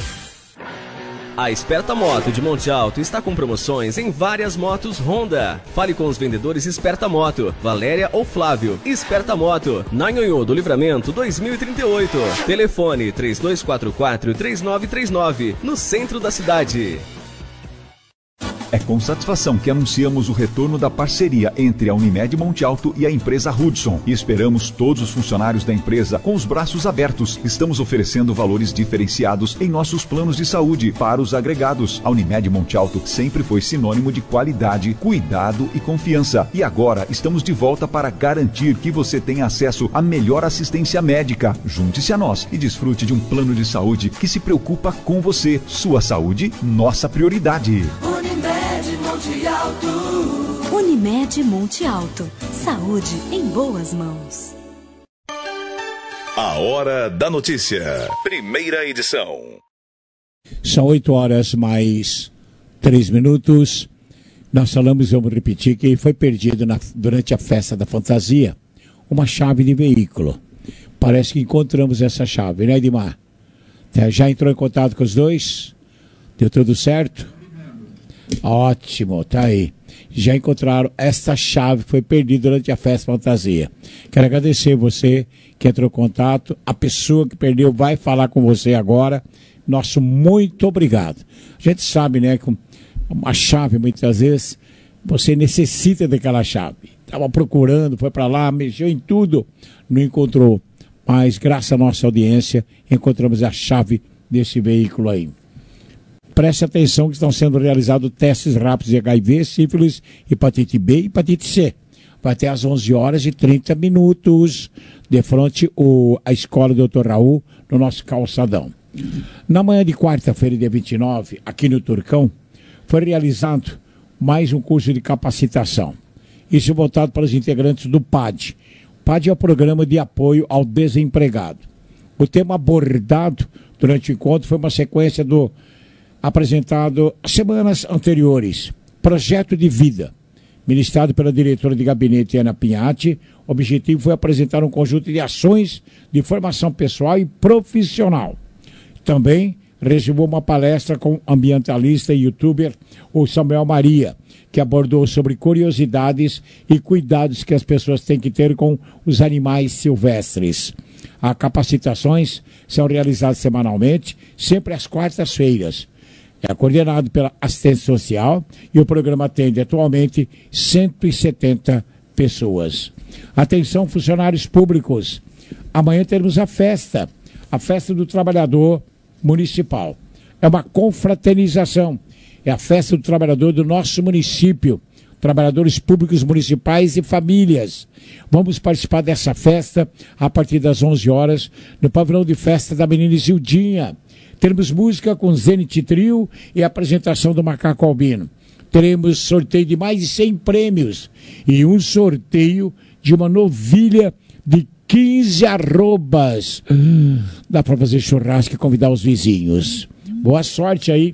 A Esperta Moto de Monte Alto está com promoções em várias motos Honda. Fale com os vendedores Esperta Moto, Valéria ou Flávio. Esperta Moto, na Nhonhô do Livramento dois mil e trinta e oito. Telefone três dois quatro quatro, três nove três nove, no centro da cidade. É com satisfação que anunciamos o retorno da parceria entre a Unimed Monte Alto e a empresa Hudson. E esperamos todos os funcionários da empresa com os braços abertos. Estamos oferecendo valores diferenciados em nossos planos de saúde para os agregados. A Unimed Monte Alto sempre foi sinônimo de qualidade, cuidado e confiança. E agora estamos de volta para garantir que você tenha acesso à melhor assistência médica. Junte-se a nós e desfrute de um plano de saúde que se preocupa com você. Sua saúde, nossa prioridade. Unimed Monte Alto. Unimed Monte Alto. Saúde em boas mãos. A Hora da Notícia. Primeira edição. São oito horas mais três minutos. Nós falamos, vamos repetir, que foi perdido na, durante a festa da fantasia uma chave de veículo. Parece que encontramos essa chave, né, Edmar? Já entrou em contato com os dois? Deu tudo certo? Ótimo, tá aí. Já encontraram essa chave, foi perdida durante a festa fantasia. Quero agradecer você que entrou em contato. A pessoa que perdeu vai falar com você agora. Nosso muito obrigado. A gente sabe, né, que a chave, muitas vezes, você necessita daquela chave. Estava procurando, foi para lá, mexeu em tudo, não encontrou. Mas, graças à nossa audiência, encontramos a chave desse veículo aí. Preste atenção que estão sendo realizados testes rápidos de H I V, sífilis, hepatite B e hepatite C. vai até às onze horas e trinta minutos, de frente o, a Escola doutor Raul, no nosso calçadão. Na manhã de quarta-feira, dia vinte e nove, aqui no Turcão, foi realizado mais um curso de capacitação. Isso voltado para os integrantes do P A D. O P A D é o Programa de Apoio ao Desempregado. O tema abordado durante o encontro foi uma sequência do apresentado semanas anteriores. Projeto de Vida, ministrado pela diretora de gabinete Ana Pinhatti. O objetivo foi apresentar um conjunto de ações de formação pessoal e profissional. Também reservou uma palestra com o ambientalista e youtuber o Samuel Maria, que abordou sobre curiosidades e cuidados que as pessoas têm que ter com os animais silvestres. As capacitações são realizadas semanalmente, sempre às quartas-feiras. É coordenado pela assistência social e o programa atende atualmente cento e setenta pessoas. Atenção, funcionários públicos. Amanhã teremos a festa, a festa do trabalhador municipal. É uma confraternização. É a festa do trabalhador do nosso município. Trabalhadores públicos municipais e famílias. Vamos participar dessa festa a partir das onze horas no pavilhão de festa da menina Isildinha. Teremos música com Zenit Trio e apresentação do Macaco Albino. Teremos sorteio de mais de cem prêmios e um sorteio de uma novilha de quinze arrobas. Dá para fazer churrasco e convidar os vizinhos. Boa sorte aí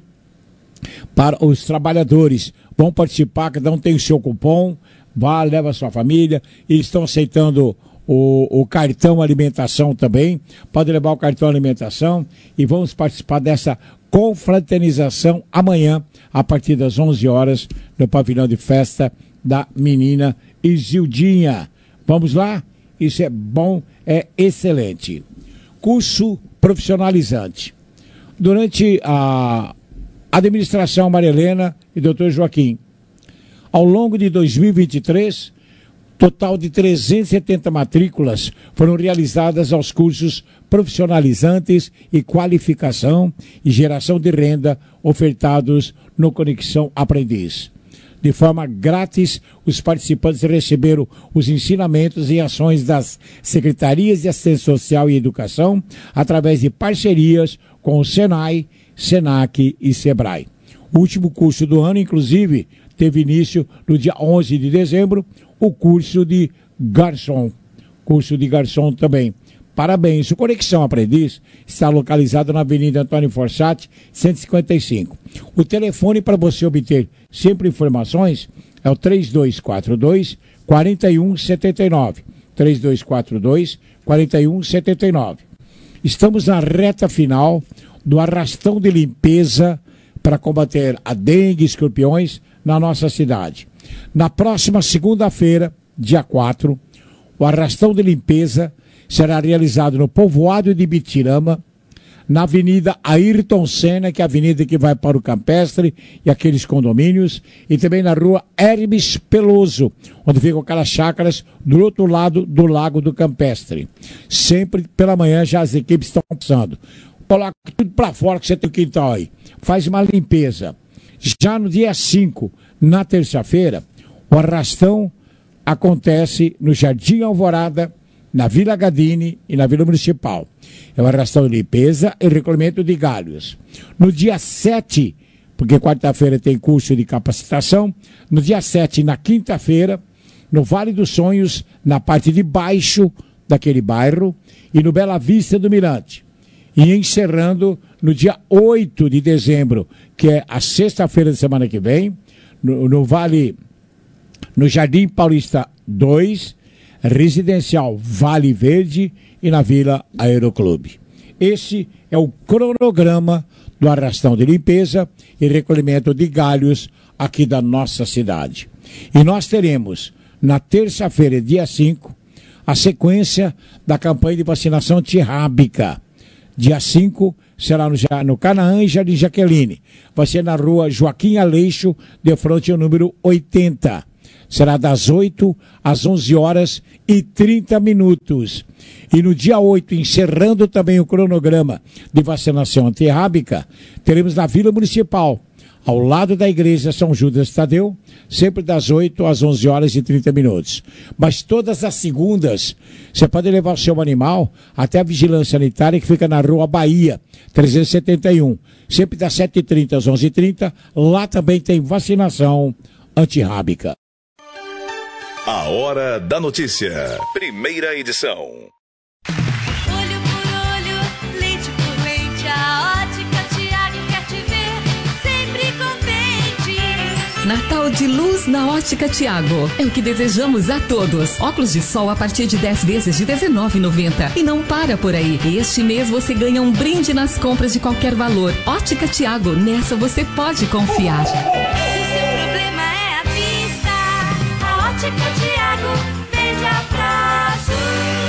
para os trabalhadores. Vão participar, cada um tem o seu cupom. Vá, leva a sua família. Eles estão aceitando O, o cartão alimentação também, pode levar o cartão alimentação e vamos participar dessa confraternização amanhã, a partir das onze horas, no pavilhão de festa da menina Isildinha. Vamos lá? Isso é bom, é excelente. Curso profissionalizante. Durante a administração Maria Helena e doutor Joaquim, ao longo de dois mil e vinte e três, total de trezentas e setenta matrículas foram realizadas aos cursos profissionalizantes e qualificação e geração de renda ofertados no Conexão Aprendiz. De forma grátis, os participantes receberam os ensinamentos e ações das Secretarias de Assistência Social e Educação através de parcerias com o Senai, Senac e Sebrae. O último curso do ano, inclusive, teve início no dia onze de dezembro, o curso de garçom. Curso de garçom também. Parabéns. O Conexão Aprendiz está localizado na Avenida Antônio Forsatti, cento e cinquenta e cinco. O telefone para você obter sempre informações é o três dois quatro dois, quatro um sete nove. três dois quatro dois, quatro um sete nove. Estamos na reta final do arrastão de limpeza para combater a dengue e escorpiões na nossa cidade. Na próxima segunda-feira, dia quatro, o arrastão de limpeza será realizado no povoado de Bitirama, na Avenida Ayrton Senna, que é a avenida que vai para o Campestre e aqueles condomínios, e também na rua Hermes Peloso, onde ficam aquelas chácaras do outro lado do Lago do Campestre. Sempre pela manhã já as equipes estão passando. Coloca tudo para fora que você tem o quintal aí. Faz uma limpeza. Já no dia cinco, na terça-feira, o arrastão acontece no Jardim Alvorada, na Vila Gadini e na Vila Municipal. É o arrastão de limpeza e recolhimento de galhos. No dia sete, porque quarta-feira tem curso de capacitação, no dia sete, na quinta-feira, no Vale dos Sonhos, na parte de baixo daquele bairro, e no Bela Vista do Mirante. E encerrando no dia oito de dezembro, que é a sexta-feira da semana que vem, no, no Vale, no Jardim Paulista dois, Residencial Vale Verde e na Vila Aeroclube. Esse é o cronograma do arrastão de limpeza e recolhimento de galhos aqui da nossa cidade. E nós teremos, na terça-feira, dia cinco, a sequência da campanha de vacinação antirrábica. Dia cinco será no, no Canaã e Jardim Jaqueline. Vai ser na rua Joaquim Aleixo, de frente ao número oitenta. Será das oito às onze horas e trinta minutos. E no dia oito, encerrando também o cronograma de vacinação antirrábica, teremos na Vila Municipal ao lado da igreja São Judas Tadeu, sempre das oito às onze horas e trinta minutos. Mas todas as segundas, você pode levar o seu animal até a Vigilância Sanitária, que fica na Rua Bahia, trezentos e setenta e um. Sempre das sete e trinta às onze e trinta. Lá também tem vacinação antirrábica. A Hora da Notícia. Primeira edição. Olho por olho, leite por leite, a Ótica Tiago quer te ver sempre contente. Natal de luz na Ótica Tiago. É o que desejamos a todos. Óculos de sol a partir de dez vezes de dezenove reais e noventa centavos. E não para por aí. Este mês você ganha um brinde nas compras de qualquer valor. Ótica Tiago, nessa você pode confiar. O seu problema é a vista. A Ótica Tiago vende a prazo.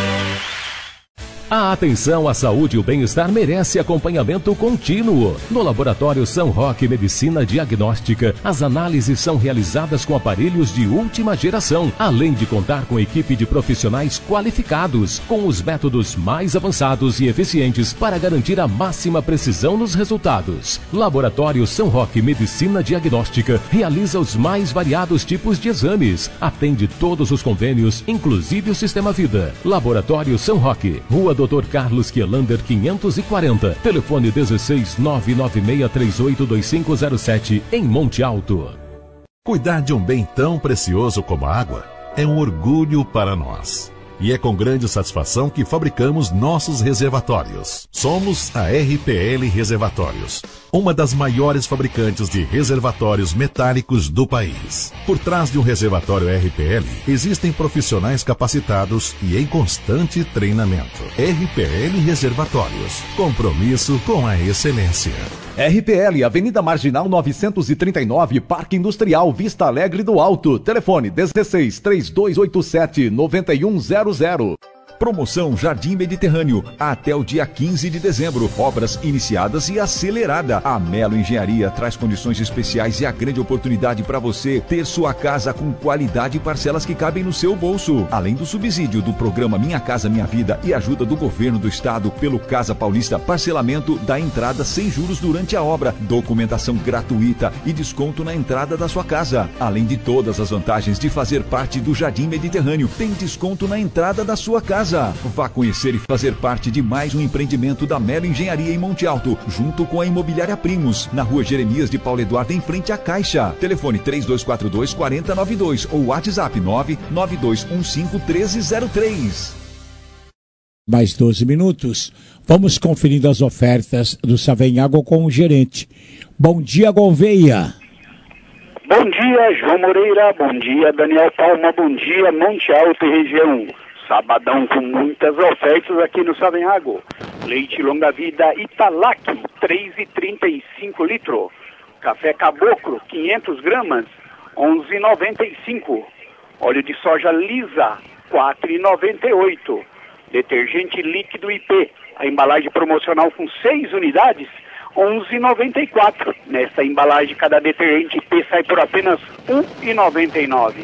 A atenção à saúde e o bem-estar merece acompanhamento contínuo. No Laboratório São Roque Medicina Diagnóstica, as análises são realizadas com aparelhos de última geração, além de contar com equipe de profissionais qualificados, com os métodos mais avançados e eficientes para garantir a máxima precisão nos resultados. Laboratório São Roque Medicina Diagnóstica realiza os mais variados tipos de exames, atende todos os convênios, inclusive o Sistema Vida. Laboratório São Roque, Rua doutor Carlos Quielander quinhentos e quarenta, telefone dezesseis nove nove seis três oito dois cinco zero sete, em Monte Alto. Cuidar de um bem tão precioso como a água é um orgulho para nós. E é com grande satisfação que fabricamos nossos reservatórios. Somos a R P L Reservatórios, uma das maiores fabricantes de reservatórios metálicos do país. Por trás de um reservatório R P L, existem profissionais capacitados e em constante treinamento. R P L Reservatórios, compromisso com a excelência. R P L, Avenida Marginal novecentos e trinta e nove, Parque Industrial, Vista Alegre do Alto. Telefone dezesseis, três dois oito sete, nove um zero zero. Promoção Jardim Mediterrâneo, até o dia quinze de dezembro. Obras iniciadas e acelerada. A Melo Engenharia traz condições especiais e a grande oportunidade para você ter sua casa com qualidade e parcelas que cabem no seu bolso. Além do subsídio do programa Minha Casa Minha Vida e ajuda do governo do estado pelo Casa Paulista, parcelamento da entrada sem juros durante a obra, documentação gratuita e desconto na entrada da sua casa. Além de todas as vantagens de fazer parte do Jardim Mediterrâneo, tem desconto na entrada da sua casa. Vá conhecer e fazer parte de mais um empreendimento da Melo Engenharia em Monte Alto, junto com a Imobiliária Primos, na Rua Jeremias de Paulo Eduardo, em frente à Caixa. Telefone três dois quatro dois, quatro zero nove dois ou WhatsApp nove nove dois um cinco um três zero três. Mais doze minutos. Vamos conferindo as ofertas do Savenhago com o gerente. Bom dia, Gouveia. Bom dia, João Moreira. Bom dia, Daniel Palma. Bom dia, Monte Alto e região. Sabadão com muitas ofertas aqui no Savenhago. Leite longa vida Italac, três reais e trinta e cinco litros. Café Caboclo, quinhentas gramas, onze reais e noventa e cinco. Óleo de soja lisa, quatro reais e noventa e oito. Detergente líquido I P, a embalagem promocional com seis unidades, onze reais e noventa e quatro. Nesta embalagem, cada detergente I P sai por apenas um real e noventa e nove.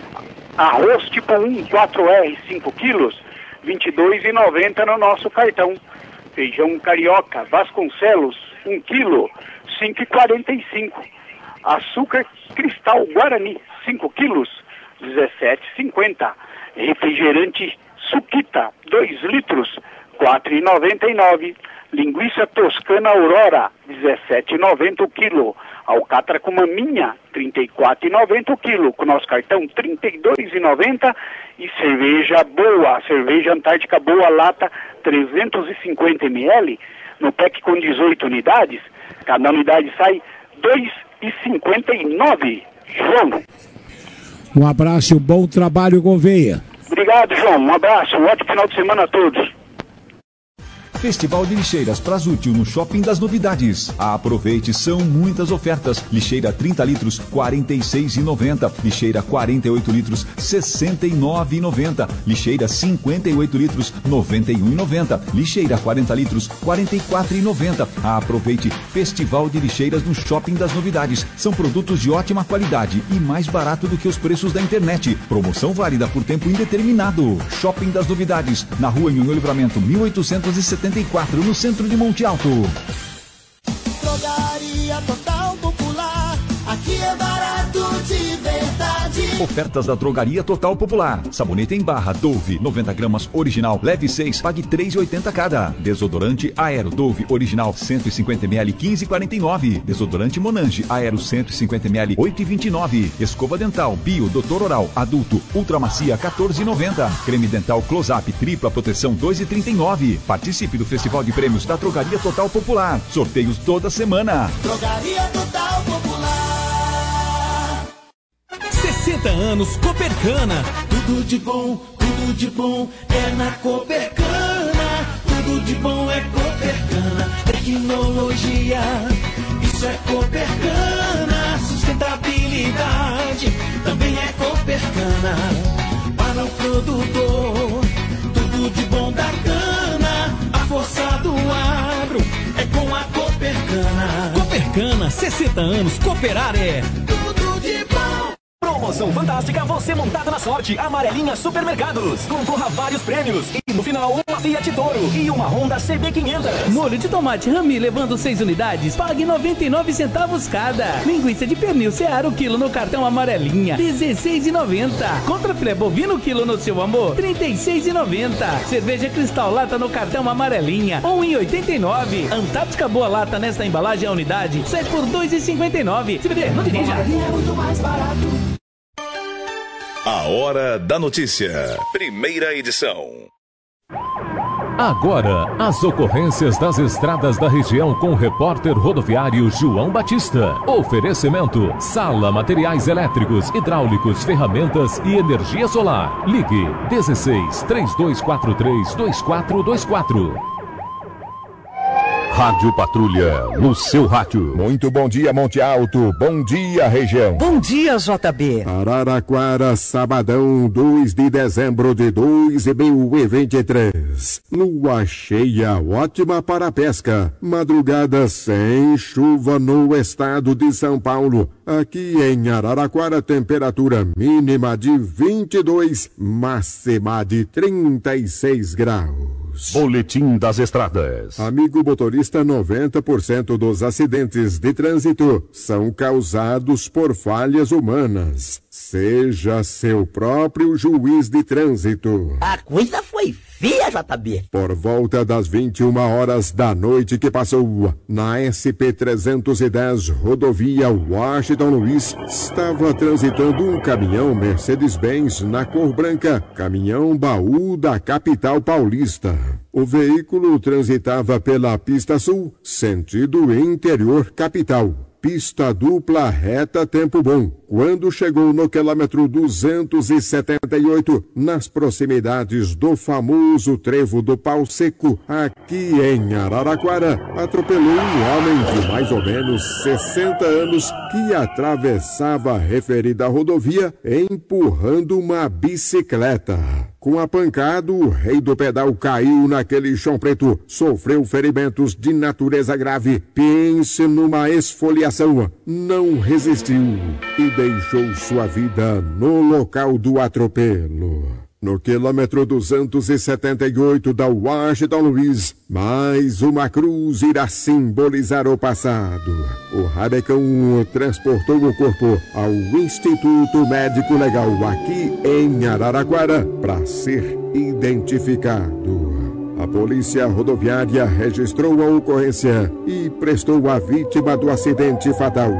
Arroz tipo um, quatro R, cinco quilos, vinte e dois reais e noventa no nosso cartão. Feijão carioca Vasconcelos, um quilo, cinco reais e quarenta e cinco. Açúcar cristal Guarani, cinco quilos, dezessete reais e cinquenta. Refrigerante Suquita, dois litros, quatro reais e noventa e nove. Linguiça toscana Aurora, dezessete reais e noventa o quilo. Alcatra com maminha, trinta e quatro reais e noventa o quilo. Com nosso cartão, trinta e dois reais e noventa. E cerveja boa, cerveja Antártica Boa, lata, trezentos e cinquenta mililitros. No pack com dezoito unidades, cada unidade sai dois reais e cinquenta e nove. João. Um abraço e um bom trabalho, Gouveia. Obrigado, João. Um abraço, um ótimo final de semana a todos. Festival de Lixeiras Prasútil no Shopping das Novidades. Aproveite, são muitas ofertas. Lixeira trinta litros, quarenta e seis reais e noventa centavos. Lixeira quarenta e oito litros, sessenta e nove reais e noventa centavos. Lixeira cinquenta e oito litros, noventa e um reais e noventa centavos. Lixeira quarenta litros, quarenta e quatro reais e noventa centavos. Aproveite, Festival de Lixeiras no Shopping das Novidades. São produtos de ótima qualidade e mais barato do que os preços da internet. Promoção válida por tempo indeterminado. Shopping das Novidades, na Rua Nhonhô Livramento, mil oitocentos e setenta e quatro, no centro de Monte Alto. Drogaria Total Popular, Ofertas da Drogaria Total Popular. Sabonete em barra Dove, noventa gramas original, leve seis, pague três e oitenta cada. Desodorante Aero Dove original, cento e cinquenta mililitros, quinze e quarenta e nove. Desodorante Monange Aero cento e cinquenta mililitros, oito e vinte e nove. Escova Dental Bio Doutor Oral Adulto Ultra Macia, quatorze e noventa. Creme Dental Close-Up Tripla Proteção, dois e trinta e nove. Participe do Festival de Prêmios da Drogaria Total Popular. Sorteios toda semana. Drogaria Total Popular. sessenta anos Copercana. Tudo de bom, tudo de bom é na Copercana. Tudo de bom é Copercana. Tecnologia, isso é Copercana. Sustentabilidade também é Copercana. Para o produtor, tudo de bom da cana. A força do agro é com a Copercana. Copercana, sessenta anos, cooperar é tudo de bom. Promoção fantástica, você montada na sorte. Amarelinha Supermercados. Concorra a vários prêmios. E no final, uma Fiat Toro e uma Honda C B quinhentos. Molho de tomate Rami levando seis unidades, pague noventa e nove centavos cada. Linguiça de pernil Seara o quilo no cartão Amarelinha, dezesseis e noventa. Contra filé bovino quilo no seu amor, trinta e seis e noventa. Cerveja Cristal Lata no cartão Amarelinha, um e oitenta e nove. Antártica Boa Lata nesta embalagem a unidade, sai por dois e cinquenta e nove. Se beber, não dirija. É muito mais barato. A Hora da Notícia. Primeira edição. Agora, as ocorrências das estradas da região com o repórter rodoviário João Batista. Oferecimento: Sala Materiais Elétricos, Hidráulicos, Ferramentas e Energia Solar. Ligue dezesseis, três dois quatro três, dois quatro dois quatro. Rádio Patrulha, no seu rádio. Muito bom dia, Monte Alto. Bom dia, região. Bom dia, J B. Araraquara, sabadão, dois de dezembro de dois mil e vinte e três. Lua cheia, ótima para a pesca. Madrugada sem chuva no estado de São Paulo. Aqui em Araraquara, temperatura mínima de vinte e dois, máxima de trinta e seis graus. Boletim das Estradas. Amigo motorista, noventa por cento dos acidentes de trânsito são causados por falhas humanas. Seja seu próprio juiz de trânsito. A coisa foi feia, J B. Por volta das vinte e uma horas da noite que passou, na S P trezentos e dez, rodovia Washington Luiz, estava transitando um caminhão Mercedes-Benz na cor branca, caminhão baú da capital paulista. O veículo transitava pela pista sul, sentido interior capital. Pista dupla reta tempo bom. Quando chegou no quilômetro duzentos e setenta e oito, nas proximidades do famoso trevo do Pau Seco, aqui em Araraquara, atropelou um homem de mais ou menos sessenta anos que atravessava a referida rodovia empurrando uma bicicleta. Com a pancada, o rei do pedal caiu naquele chão preto, sofreu ferimentos de natureza grave, pense numa esfoliação, não resistiu e deixou sua vida no local do atropelo. No quilômetro duzentos e setenta e oito da Washington Luiz, mais uma cruz irá simbolizar o passado. O Rabecão transportou o corpo ao Instituto Médico Legal aqui em Araraquara para ser identificado. A polícia rodoviária registrou a ocorrência e prestou à vítima do acidente fatal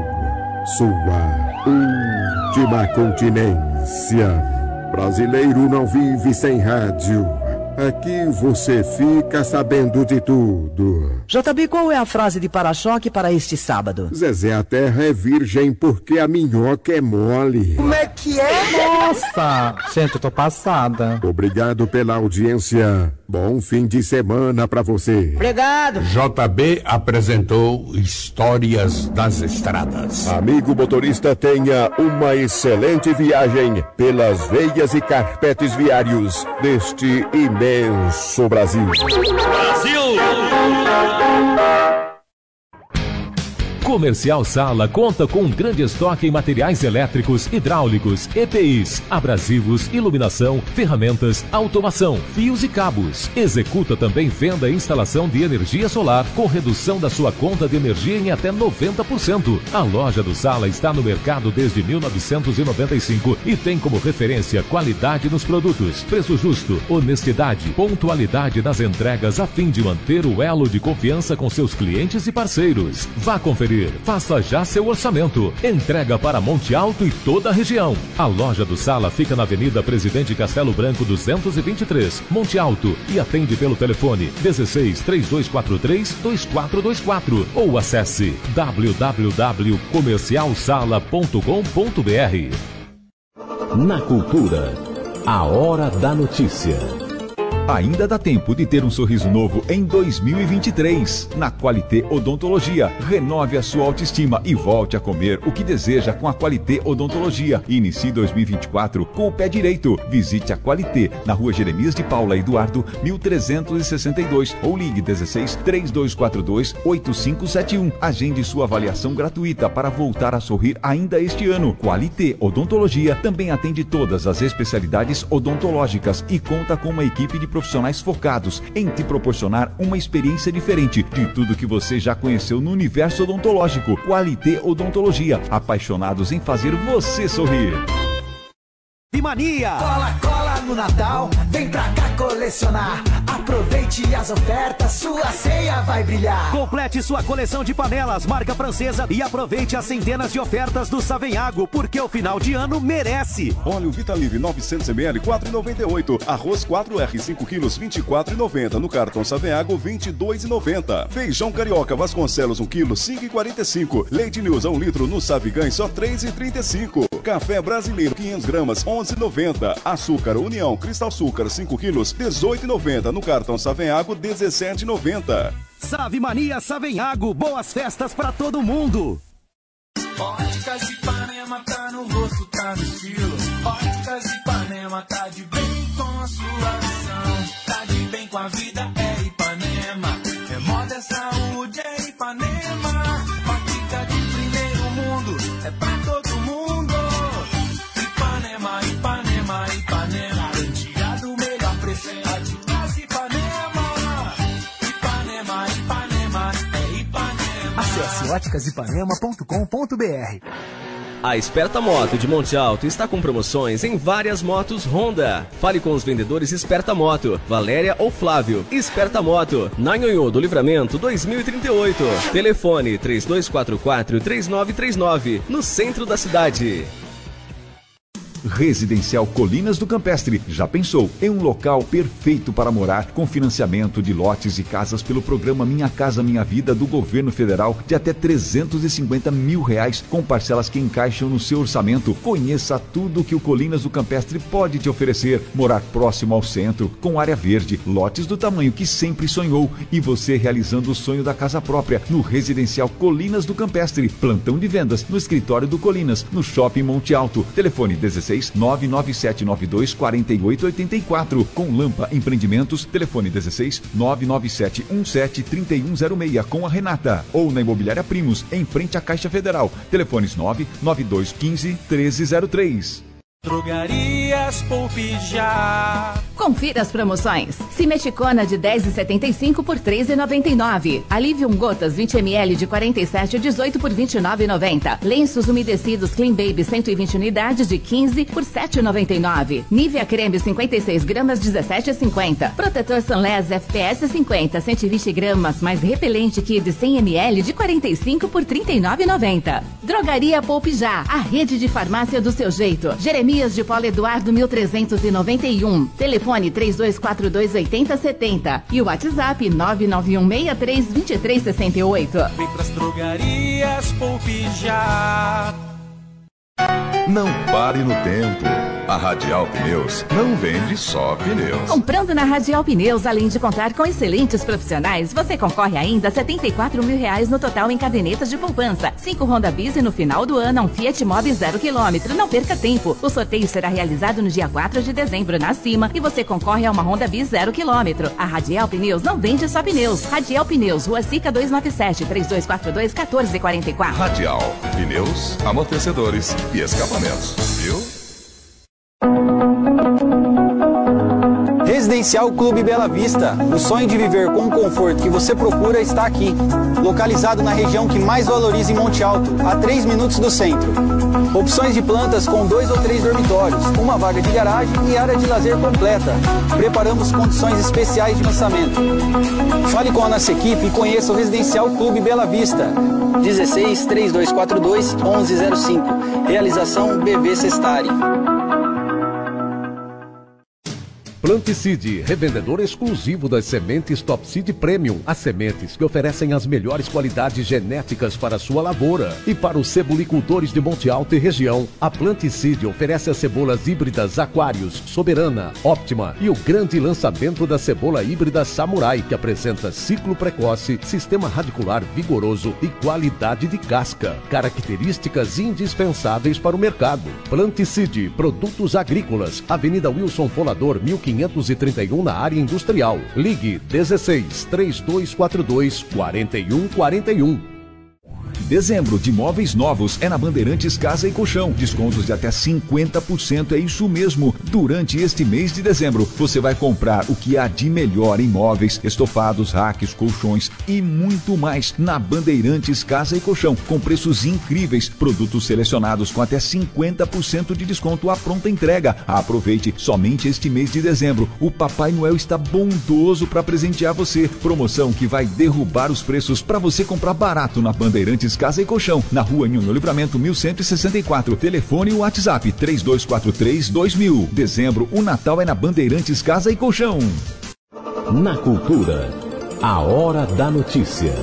sua última continência. Brasileiro não vive sem rádio. Aqui você fica sabendo de tudo. J B, qual é a frase de para-choque para este sábado? Zezé, a terra é virgem porque a minhoca é mole. Como é que é? Nossa, gente, eu tô passada. Obrigado pela audiência. Bom fim de semana pra você. Obrigado. J B apresentou Histórias das Estradas. Amigo motorista, tenha uma excelente viagem pelas veias e carpetes viários deste imenso Brasil. Brasil! Comercial Sala conta com um grande estoque em materiais elétricos, hidráulicos, E P Is, abrasivos, iluminação, ferramentas, automação, fios e cabos. Executa também venda e instalação de energia solar com redução da sua conta de energia em até noventa por cento. A loja do Sala está no mercado desde mil novecentos e noventa e cinco e tem como referência qualidade nos produtos, preço justo, honestidade, pontualidade nas entregas a fim de manter o elo de confiança com seus clientes e parceiros. Vá conferir, faça já seu orçamento. Entrega para Monte Alto e toda a região. A loja do Sala fica na Avenida Presidente Castelo Branco duzentos e vinte e três, Monte Alto, e atende pelo telefone dezesseis, três dois quatro três, dois quatro dois quatro ou acesse w w w ponto comercial sala ponto com ponto b r. Na Cultura, a hora da notícia. Ainda dá tempo de ter um sorriso novo em dois mil e vinte e três. Na Qualité Odontologia, renove a sua autoestima e volte a comer o que deseja com a Qualité Odontologia. Inicie dois mil e vinte e quatro com o pé direito. Visite a Qualité na Rua Jeremias de Paula Eduardo, mil trezentos e sessenta e dois ou ligue dezesseis, três dois quatro dois, oito cinco sete um. Agende sua avaliação gratuita para voltar a sorrir ainda este ano. Qualité Odontologia também atende todas as especialidades odontológicas e conta com uma equipe de profissionais focados em te proporcionar uma experiência diferente de tudo que você já conheceu no universo odontológico. Qualité Odontologia, apaixonados em fazer você sorrir. Mania! Cola, cola no Natal, vem pra cá colecionar. Aproveite as ofertas, sua ceia vai brilhar. Complete sua coleção de panelas, marca francesa, e aproveite as centenas de ofertas do Savenhago, porque o final de ano merece. Óleo Vitalive novecentos mililitros, quatro reais e noventa e oito centavos. Arroz quatro R, cinco quilos, vinte e quatro reais e noventa centavos. No cartão Savenhago, vinte e dois reais e noventa centavos. Feijão Carioca Vasconcelos, um quilo, cinco reais e quarenta e cinco centavos. Leite News, um litro, no Savigães, só três reais e trinta e cinco centavos. Café Brasileiro, quinhentos gramas, onze reais e noventa centavos. Açúcar União Cristal Açúcar, cinco quilos, dezoito reais e noventa centavos. No cartão Savenhago, dezessete reais e noventa centavos. Save Mania Savenhago, boas festas pra todo mundo. Óticas Ipanema tá no rosto, tá no estilo. Óticas Ipanema tá de bem com a sua visão. Tá de bem com a vida, é Ipanema. É moda, é saúde, é Ipanema. Ótica de primeiro mundo, é pra todo mundo. Ipanema, Ipanema, Ipanema. Garantia do melhor preço, Óticas Ipanema. Ipanema, Ipanema, é Ipanema. Acesse óticas ipanema ponto com ponto b r. A Esperta Moto de Monte Alto está com promoções em várias motos Honda. Fale com os vendedores Esperta Moto, Valéria ou Flávio. Esperta Moto, na Nhonhô do Livramento dois mil e trinta e oito. Telefone três dois quatro quatro, três nove três nove, no centro da cidade. Residencial Colinas do Campestre. Já pensou em um local perfeito para morar, com financiamento de lotes e casas pelo programa Minha Casa Minha Vida do governo federal de até trezentos e cinquenta mil reais, com parcelas que encaixam no seu orçamento. Conheça tudo que o Colinas do Campestre pode te oferecer. Morar próximo ao centro, com área verde, lotes do tamanho que sempre sonhou e você realizando o sonho da casa própria no Residencial Colinas do Campestre. Plantão de vendas no escritório do Colinas, no Shopping Monte Alto. Telefone dezesseis, nove nove sete nove dois, quatro oito oito quatro. Com Lampa Empreendimentos, telefone dezesseis, nove nove sete um sete, três um zero seis, com a Renata. Ou na Imobiliária Primos, em frente à Caixa Federal. Telefones nove nove dois um cinco, um três zero três. Drogarias Poupe Já. Confira as promoções. Simmeticona de dez reais e setenta e cinco por três reais e noventa e nove. Alivium Gotas vinte mililitros de quarenta e sete reais e dezoito por vinte e nove reais e noventa centavos. Lenços umedecidos Clean Baby cento e vinte unidades de quinze por sete reais e noventa e nove centavos. Nivea Creme cinquenta e seis gramas dezessete reais e cinquenta centavos. Protetor Sunless F P S cinquenta, cento e vinte gramas mais repelente Kid cem mililitros de quarenta e cinco por trinta e nove reais e noventa centavos. Drogaria Poupe Já, a rede de farmácia do seu jeito. Jeremias de Paulo Eduardo mil trezentos e noventa e um. Telefone três dois quatro dois, oito zero sete zero e o WhatsApp nove nove um seis três, dois três seis oito. Vem pras drogarias Poupe Já. Não pare no tempo. A Radial Pneus não vende só pneus. Comprando na Radial Pneus, além de contar com excelentes profissionais, você concorre ainda a setenta e quatro mil reais no total em cadernetas de poupança. Cinco Honda Bis e no final do ano um Fiat Mobi zero quilômetro. Não perca tempo. O sorteio será realizado no dia quatro de dezembro na Cima e você concorre a uma Honda Bis zero quilômetro. A Radial Pneus não vende só pneus. Radial Pneus, Rua Sica duzentos e noventa e sete, três dois quatro dois, um quatro quatro quatro. Radial, pneus, amortecedores e escapamentos. Viu? Residencial Clube Bela Vista. O sonho de viver com o conforto que você procura está aqui. Localizado na região que mais valoriza em Monte Alto, a três minutos do centro. Opções de plantas com dois ou três dormitórios, uma vaga de garagem e área de lazer completa. Preparamos condições especiais de lançamento. Fale com a nossa equipe e conheça o Residencial Clube Bela Vista. dezesseis, três dois quatro dois, onze zero cinco. Realização B V Sestari. Planticide, revendedor exclusivo das sementes Top Seed Premium. As sementes que oferecem as melhores qualidades genéticas para a sua lavoura. E para os cebolicultores de Monte Alto e região, a Planticide oferece as cebolas híbridas Aquários, Soberana, Óptima e o grande lançamento da cebola híbrida Samurai, que apresenta ciclo precoce, sistema radicular vigoroso e qualidade de casca. Características indispensáveis para o mercado. Planticide, produtos agrícolas, Avenida Wilson Folador, mil quinhentos e trinta e um na área industrial. Ligue dezesseis, três dois quatro dois, quatro um quatro um. Dezembro de móveis novos é na Bandeirantes Casa e Colchão. Descontos de até cinquenta por cento, é isso mesmo. Durante este mês de dezembro, você vai comprar o que há de melhor em móveis, estofados, racks, colchões e muito mais na Bandeirantes Casa e Colchão, com preços incríveis, produtos selecionados com até cinquenta por cento de desconto à pronta entrega. Aproveite somente este mês de dezembro. O Papai Noel está bondoso para presentear você. Promoção que vai derrubar os preços para você comprar barato na Bandeirantes Casa e Colchão, na Rua Nhonhô Livramento mil cento e sessenta e quatro. Telefone e WhatsApp três dois quatro três, dois mil. Dezembro, o Natal é na Bandeirantes Casa e Colchão. Na Cultura, a hora da notícia.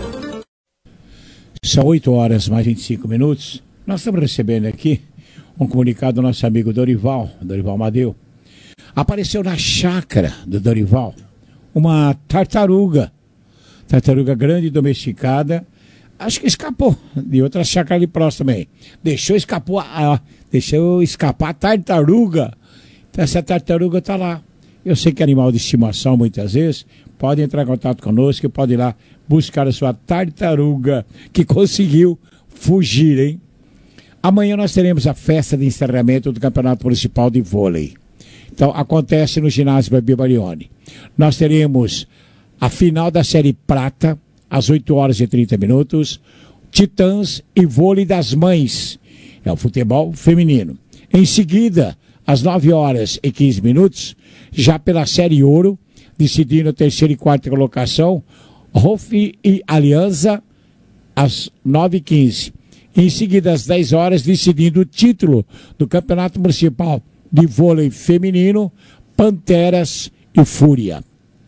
São oito horas mais vinte e cinco minutos. Nós estamos recebendo aqui um comunicado do nosso amigo Dorival, Dorival Madeu. Apareceu na chácara do Dorival uma tartaruga, tartaruga grande domesticada. Acho que escapou de outra chácara ali próxima também. Deixou escapar, ah, deixou escapar a tartaruga. Então essa tartaruga está lá. Eu sei que é animal de estimação muitas vezes. Pode entrar em contato conosco e pode ir lá buscar a sua tartaruga que conseguiu fugir, hein? Amanhã nós teremos a festa de encerramento do Campeonato Municipal de Vôlei. Então acontece no ginásio Babi Barioni. Nós teremos a final da Série Prata, às oito horas e trinta minutos, Titãs e Vôlei das Mães. É o futebol feminino. Em seguida, às nove horas e quinze minutos, já pela Série Ouro, decidindo a terceira e quarta colocação, Rofi e Aliança, às nove e quinze. Em seguida, às dez horas, decidindo o título do Campeonato Municipal de Vôlei Feminino, Panteras e Fúria.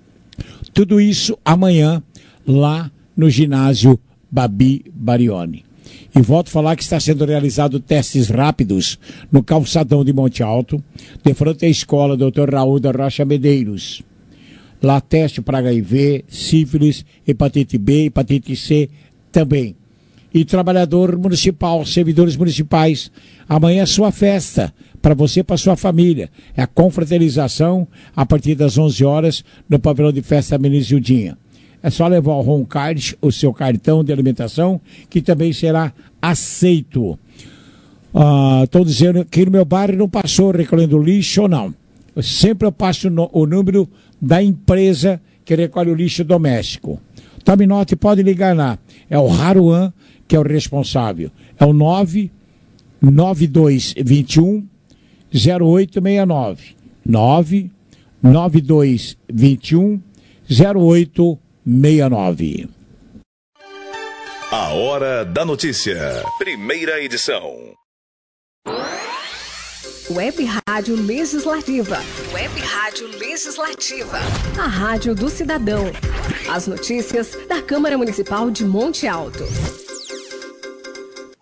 Tudo isso amanhã, lá no ginásio Babi Barioni. E volto a falar que está sendo realizado testes rápidos no calçadão de Monte Alto, de frente à escola doutor Raul da Rocha Medeiros. Lá teste para H I V, sífilis, hepatite B, hepatite C também. E trabalhador municipal, servidores municipais, amanhã é sua festa, para você e para sua família. É a confraternização a partir das onze horas no pavilhão de festa Menino Gildinha. É só levar o home card, o seu cartão de alimentação, que também será aceito. Estão ah, dizendo que no meu bairro não passou recolhendo lixo ou não. Eu sempre eu passo no, o número da empresa que recolhe o lixo doméstico. Tome nota e pode ligar lá. É o Haruan que é o responsável. É o nove nove dois dois um zero oito seis nove. nove nove dois dois um zero oito seis nove. A Hora da Notícia. Primeira edição. Web Rádio Legislativa. Web Rádio Legislativa. A Rádio do Cidadão. As notícias da Câmara Municipal de Monte Alto. O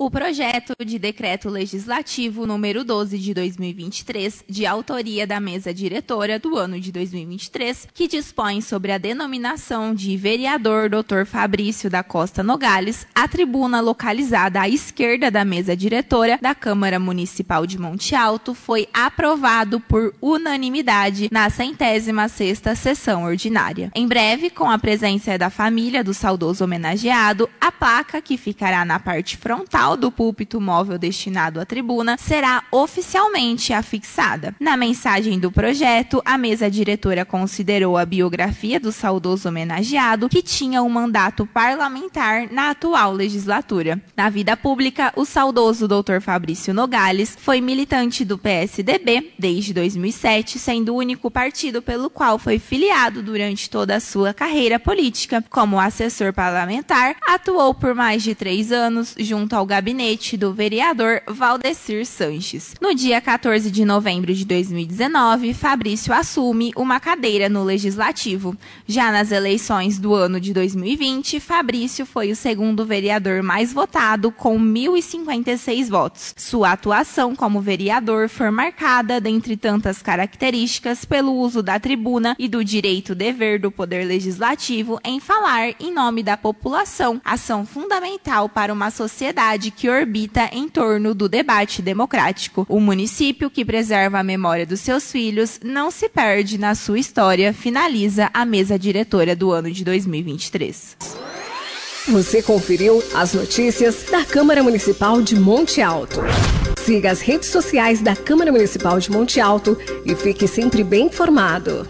O projeto de decreto legislativo número doze de dois mil e vinte e três, de autoria da mesa diretora do ano de dois mil e vinte e três, que dispõe sobre a denominação de vereador doutor Fabrício da Costa Nogales, a tribuna localizada à esquerda da mesa diretora da Câmara Municipal de Monte Alto, foi aprovado por unanimidade na centésima sexta sessão ordinária. Em breve, com a presença da família do saudoso homenageado, a placa que ficará na parte frontal do púlpito móvel destinado à tribuna será oficialmente afixada. Na mensagem do projeto, a mesa diretora considerou a biografia do saudoso homenageado, que tinha um mandato parlamentar na atual legislatura. Na vida pública, o saudoso doutor Fabrício Nogales foi militante do P S D B desde dois mil e sete, sendo o único partido pelo qual foi filiado durante toda a sua carreira política. Como assessor parlamentar, atuou por mais de três anos junto ao gabinete do vereador Valdecir Sanches. No dia quatorze de novembro de dois mil e dezenove, Fabrício assume uma cadeira no Legislativo. Já nas eleições do ano de dois mil e vinte, Fabrício foi o segundo vereador mais votado, com mil e cinquenta e seis votos. Sua atuação como vereador foi marcada, dentre tantas características, pelo uso da tribuna e do direito-dever do Poder Legislativo em falar em nome da população, ação fundamental para uma sociedade que orbita em torno do debate democrático. O município que preserva a memória dos seus filhos não se perde na sua história, finaliza a mesa diretora do ano de dois mil e vinte e três. Você conferiu as notícias da Câmara Municipal de Monte Alto. Siga as redes sociais da Câmara Municipal de Monte Alto e fique sempre bem informado.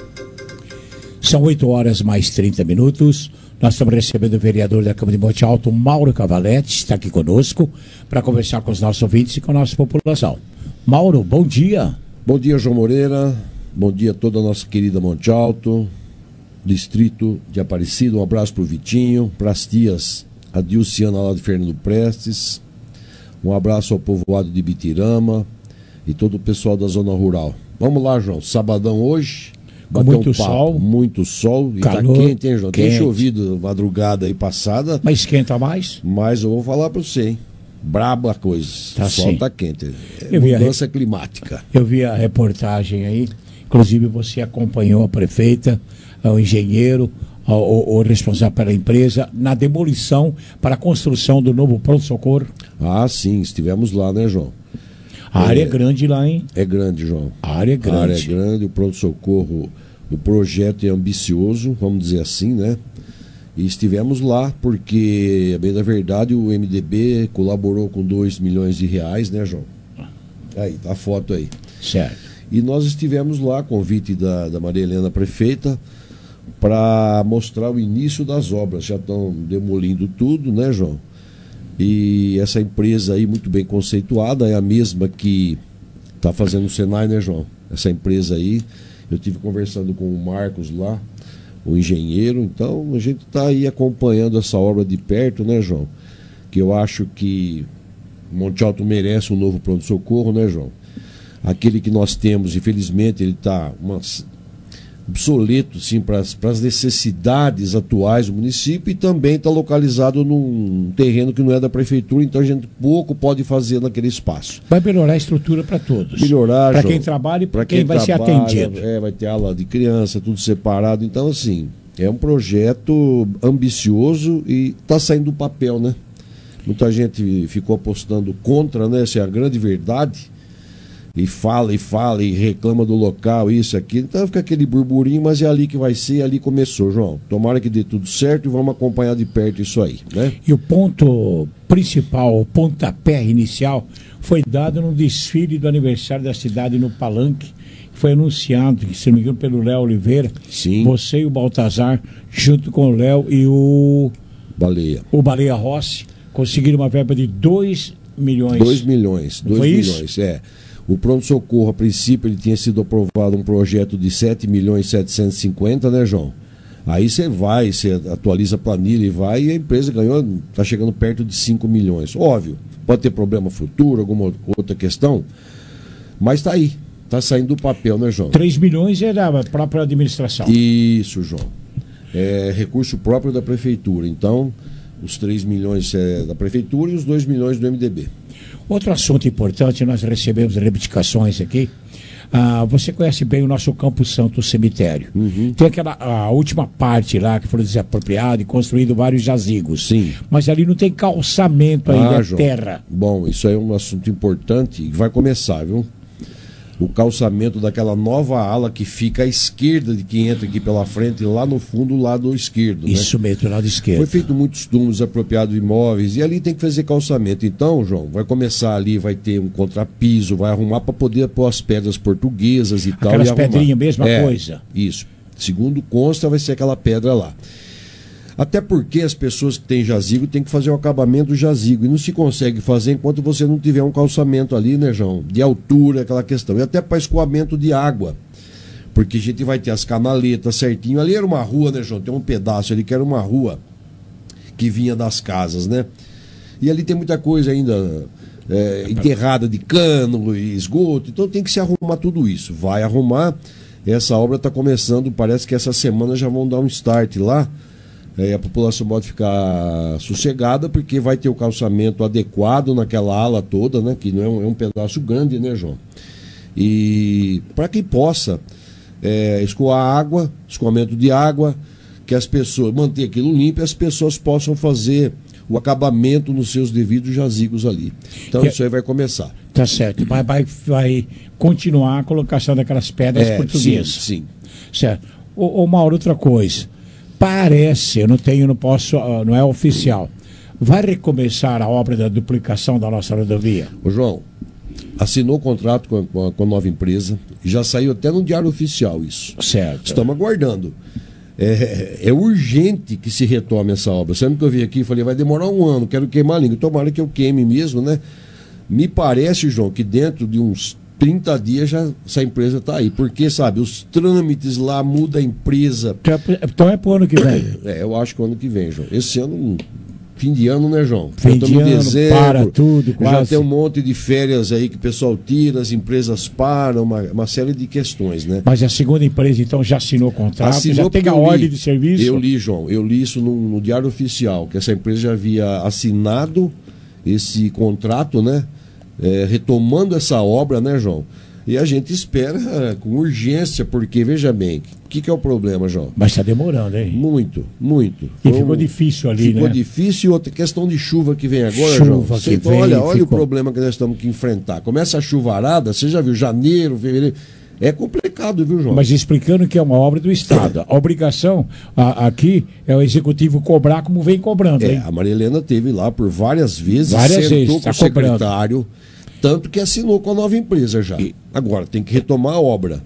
São oito horas mais trinta minutos. Nós estamos recebendo o vereador da Câmara de Monte Alto, Mauro Cavalete, está aqui conosco para conversar com os nossos ouvintes e com a nossa população. Mauro, bom dia. Bom dia, João Moreira. Bom dia a toda a nossa querida Monte Alto, distrito de Aparecida. Um abraço para o Vitinho, para as tias Adilciana lá de Fernando Prestes. Um abraço ao povoado de Bitirama e todo o pessoal da zona rural. Vamos lá, João. Sabadão hoje. Com muito um sol. Muito sol. E calor, tá quente, hein, João? Quente. Tem chovido madrugada aí passada. Mas esquenta mais? Mas eu vou falar para você, hein? Braba a coisa. Tá, o sol sim. tá quente. É Eu mudança a... climática. Eu vi a reportagem aí. Inclusive você acompanhou a prefeita, o engenheiro, o, o, o responsável pela empresa, na demolição para a construção do novo pronto-socorro. Ah, sim. Estivemos lá, né, João? A é, área é grande lá, hein? É grande, João. A área é grande. A área é grande, o pronto-socorro, o projeto é ambicioso, vamos dizer assim, né? E estivemos lá porque, a bem da verdade, o M D B colaborou com dois milhões de reais, né, João? Aí, tá a foto aí. Certo. E nós estivemos lá, convite da, da Maria Helena Prefeita, para mostrar o início das obras. Já estão demolindo tudo, né, João? E essa empresa aí, muito bem conceituada, é a mesma que está fazendo o Senai, né, João? Essa empresa aí, eu tive conversando com o Marcos lá, o engenheiro, então a gente está aí acompanhando essa obra de perto, né, João? Que eu acho que Monte Alto merece um novo pronto-socorro, né, João? Aquele que nós temos, infelizmente, ele está obsoleto, sim, para as necessidades atuais do município e também está localizado num terreno que não é da prefeitura, então a gente pouco pode fazer naquele espaço. Vai melhorar a estrutura para todos. Melhorar, para quem trabalha e para quem, quem vai trabalha, ser atendido. É, vai ter aula de criança, tudo separado. Então, assim, é um projeto ambicioso e está saindo do papel, né? Muita gente ficou apostando contra, né? Essa é a grande verdade. E fala, e fala, e reclama do local, isso, aquilo. Então fica aquele burburinho, mas é ali que vai ser, ali começou, João. Tomara que dê tudo certo e vamos acompanhar de perto isso aí, né? E o ponto principal, o pontapé inicial, foi dado no desfile do aniversário da cidade no Palanque, que foi anunciado, se não me engano, pelo Léo Oliveira. Sim. Você e o Baltazar, junto com o Léo e o... Baleia. O Baleia Rossi, conseguiram uma verba de dois milhões. dois milhões, dois milhões, isso? é. O pronto-socorro, a princípio, ele tinha sido aprovado um projeto de sete milhões setecentos e cinquenta, né, João? Aí você vai, você atualiza a planilha e vai, e a empresa ganhou, está chegando perto de cinco milhões. Óbvio, pode ter problema futuro, alguma outra questão, mas está aí, está saindo do papel, né, João? três milhões é da própria administração. Isso, João. É recurso próprio da prefeitura. Então, Os três milhões é da Prefeitura e os dois milhões do M D B. Outro assunto importante, nós recebemos reivindicações aqui. Ah, você conhece bem o nosso Campo Santo, o cemitério. Uhum. Tem aquela a última parte lá que foi desapropriada e construído vários jazigos. Sim. Mas ali não tem calçamento ainda, Ah, é João. terra. Bom, isso aí é um assunto importante e vai começar, viu? O calçamento daquela nova ala que fica à esquerda de quem entra aqui pela frente, lá no fundo, do lado esquerdo. Isso né? mesmo, do lado esquerdo. Foi feito muitos túmulos apropriados de imóveis e ali tem que fazer calçamento. Então, João, vai começar ali, vai ter um contrapiso, vai arrumar para poder pôr as pedras portuguesas e tal. Aquelas e arrumar. pedrinhas, mesma É, coisa. Isso. Segundo consta, vai ser aquela pedra lá. Até porque as pessoas que têm jazigo têm que fazer o acabamento do jazigo. E não se consegue fazer enquanto você não tiver um calçamento ali, né, João? De altura, aquela questão. E até para escoamento de água. Porque a gente vai ter as canaletas certinho. Ali era uma rua, né, João? Tem um pedaço ali que era uma rua que vinha das casas, né? E ali tem muita coisa ainda é, enterrada de cano e esgoto. Então tem que se arrumar tudo isso. Vai arrumar. Essa obra está começando, parece que essa semana já vão dar um start lá. É, a população pode ficar sossegada porque vai ter o calçamento adequado naquela ala toda, né? Que não é um, é um pedaço grande, né, João? E para que possa é, escoar água, escoamento de água, que as pessoas, manter aquilo limpo e as pessoas possam fazer o acabamento nos seus devidos jazigos ali. Então E- isso aí vai começar. Tá certo. Vai, vai, vai continuar a colocação daquelas pedras É, portuguesas. sim, sim. Certo. Ô, ô Mauro, outra coisa. Parece, eu não tenho, não posso, ah, não é oficial. Vai recomeçar a obra da duplicação da nossa rodovia? Ô João, assinou o contrato com a, com a- com a nova empresa, já saiu até no Diário Oficial isso. Certo. Estamos aguardando. É, é urgente que se retome essa obra. Sempre que eu vim aqui e falei, vai demorar um ano, quero queimar a língua. Tomara que eu queime mesmo, né? Me parece, João, que dentro de uns trinta dias já essa empresa está aí. Porque, sabe, os trâmites lá muda a empresa. Então é pro ano que vem. É, eu acho que o ano que vem, João. Esse ano, fim de ano, né, João? Fim Já estamos de em ano, dezembro, para tudo, já quase. tem um monte de férias aí que o pessoal tira, as empresas param, uma, uma série de questões, né? Mas a segunda empresa, então, já assinou o contrato, Assinou já tem porque a eu li. ordem de serviço? Eu li, João, eu li isso no, no Diário Oficial, que essa empresa já havia assinado esse contrato, né? É, retomando essa obra, né, João? E a gente espera é, com urgência, porque, veja bem, o que, que é o problema, João? Mas está demorando, hein? Muito, muito. E Foi ficou um- difícil ali, ficou né? Ficou difícil e outra questão de chuva que vem agora, Chuva João. que Você- vem, olha, olha ficou- o problema que nós estamos que enfrentar. Começa a chuvarada, você já viu, janeiro, fevereiro. É complicado, viu, João? Mas explicando que é uma obra do Estado. A obrigação a- aqui é o Executivo cobrar como vem cobrando, É, hein? a Maria Helena teve lá por várias vezes, Várias sentou vezes, com tá o secretário, tanto que assinou com a nova empresa já. Agora, tem que retomar a obra.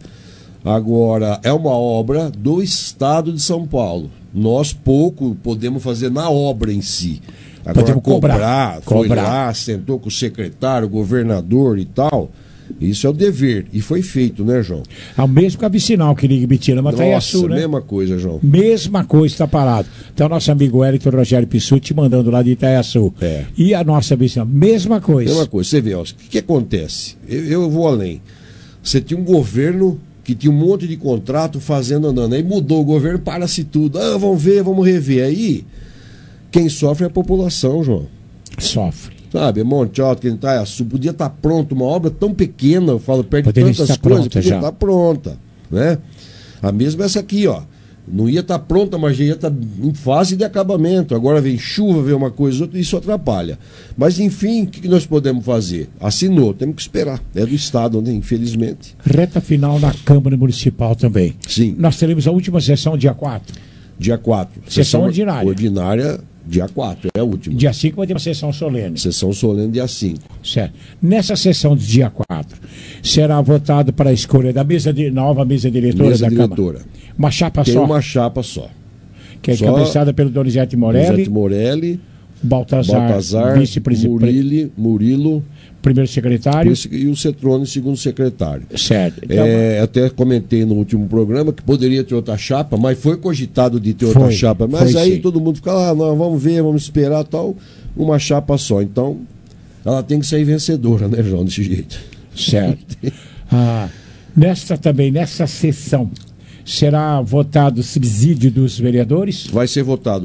Agora, é uma obra do Estado de São Paulo. Nós pouco podemos fazer na obra em si. Agora, Podemos cobrar, cobrar, foi cobrar. lá, sentou com o secretário, o governador e tal. Isso é o dever. E foi feito, né, João? É o mesmo com a vicinal que liga Ibitina, mas tá Nossa, Itaiaçu, né? mesma coisa, João. Mesma coisa, está parado. Então, nosso amigo Wellington Rogério Pissuti mandando lá de Itaiaçu. É. E a nossa vizinha, mesma coisa. Mesma coisa. Você vê, ó, o que, que acontece? Eu, eu vou além. Você tinha um governo que tinha um monte de contrato fazendo andando. Aí mudou o governo, para-se tudo. Ah, vamos ver, vamos rever. Aí, quem sofre é a população, João. Sofre. Sabe, Monte Alto, que Itaiaçu, podia estar pronto, uma obra tão pequena, eu falo, perto de Poderia tantas estar coisas, pronta podia já. estar pronta, né? A mesma essa aqui, ó. Não ia estar pronta, mas já ia estar em fase de acabamento. Agora vem chuva, vem uma coisa outra, isso atrapalha. Mas, enfim, o que que nós podemos fazer? Assinou, temos que esperar. É do Estado, né? Infelizmente. Reta final na Câmara Municipal também. Sim. Nós teremos a última sessão dia quatro. Dia quatro. Sessão ordinária. Ordinária, dia quatro, é a última. Dia cinco vai ter uma sessão solene. Sessão solene, dia cinco. Certo. Nessa sessão do dia quatro, será votado para a escolha da mesa de, nova mesa diretora Mesa da diretora. Câmara. Uma chapa Tem só, uma chapa só. que é só- encabeçada pelo Donizete Morelli, Donizete Morelli, Baltazar, Baltazar, vice-presidente, Murilo, Murilo primeiro secretário. e o Cetrone, segundo secretário. Certo. Então, É, até comentei no último programa que poderia ter outra chapa, mas foi cogitado de ter outra Foi, chapa. Mas foi aí sim. todo mundo fica lá, ah, não, vamos ver, vamos esperar tal. Uma chapa só. Então, ela tem que sair vencedora, né, João, desse jeito. Certo. Ah, nesta também, nessa sessão, será votado o subsídio dos vereadores? Vai ser votado, João.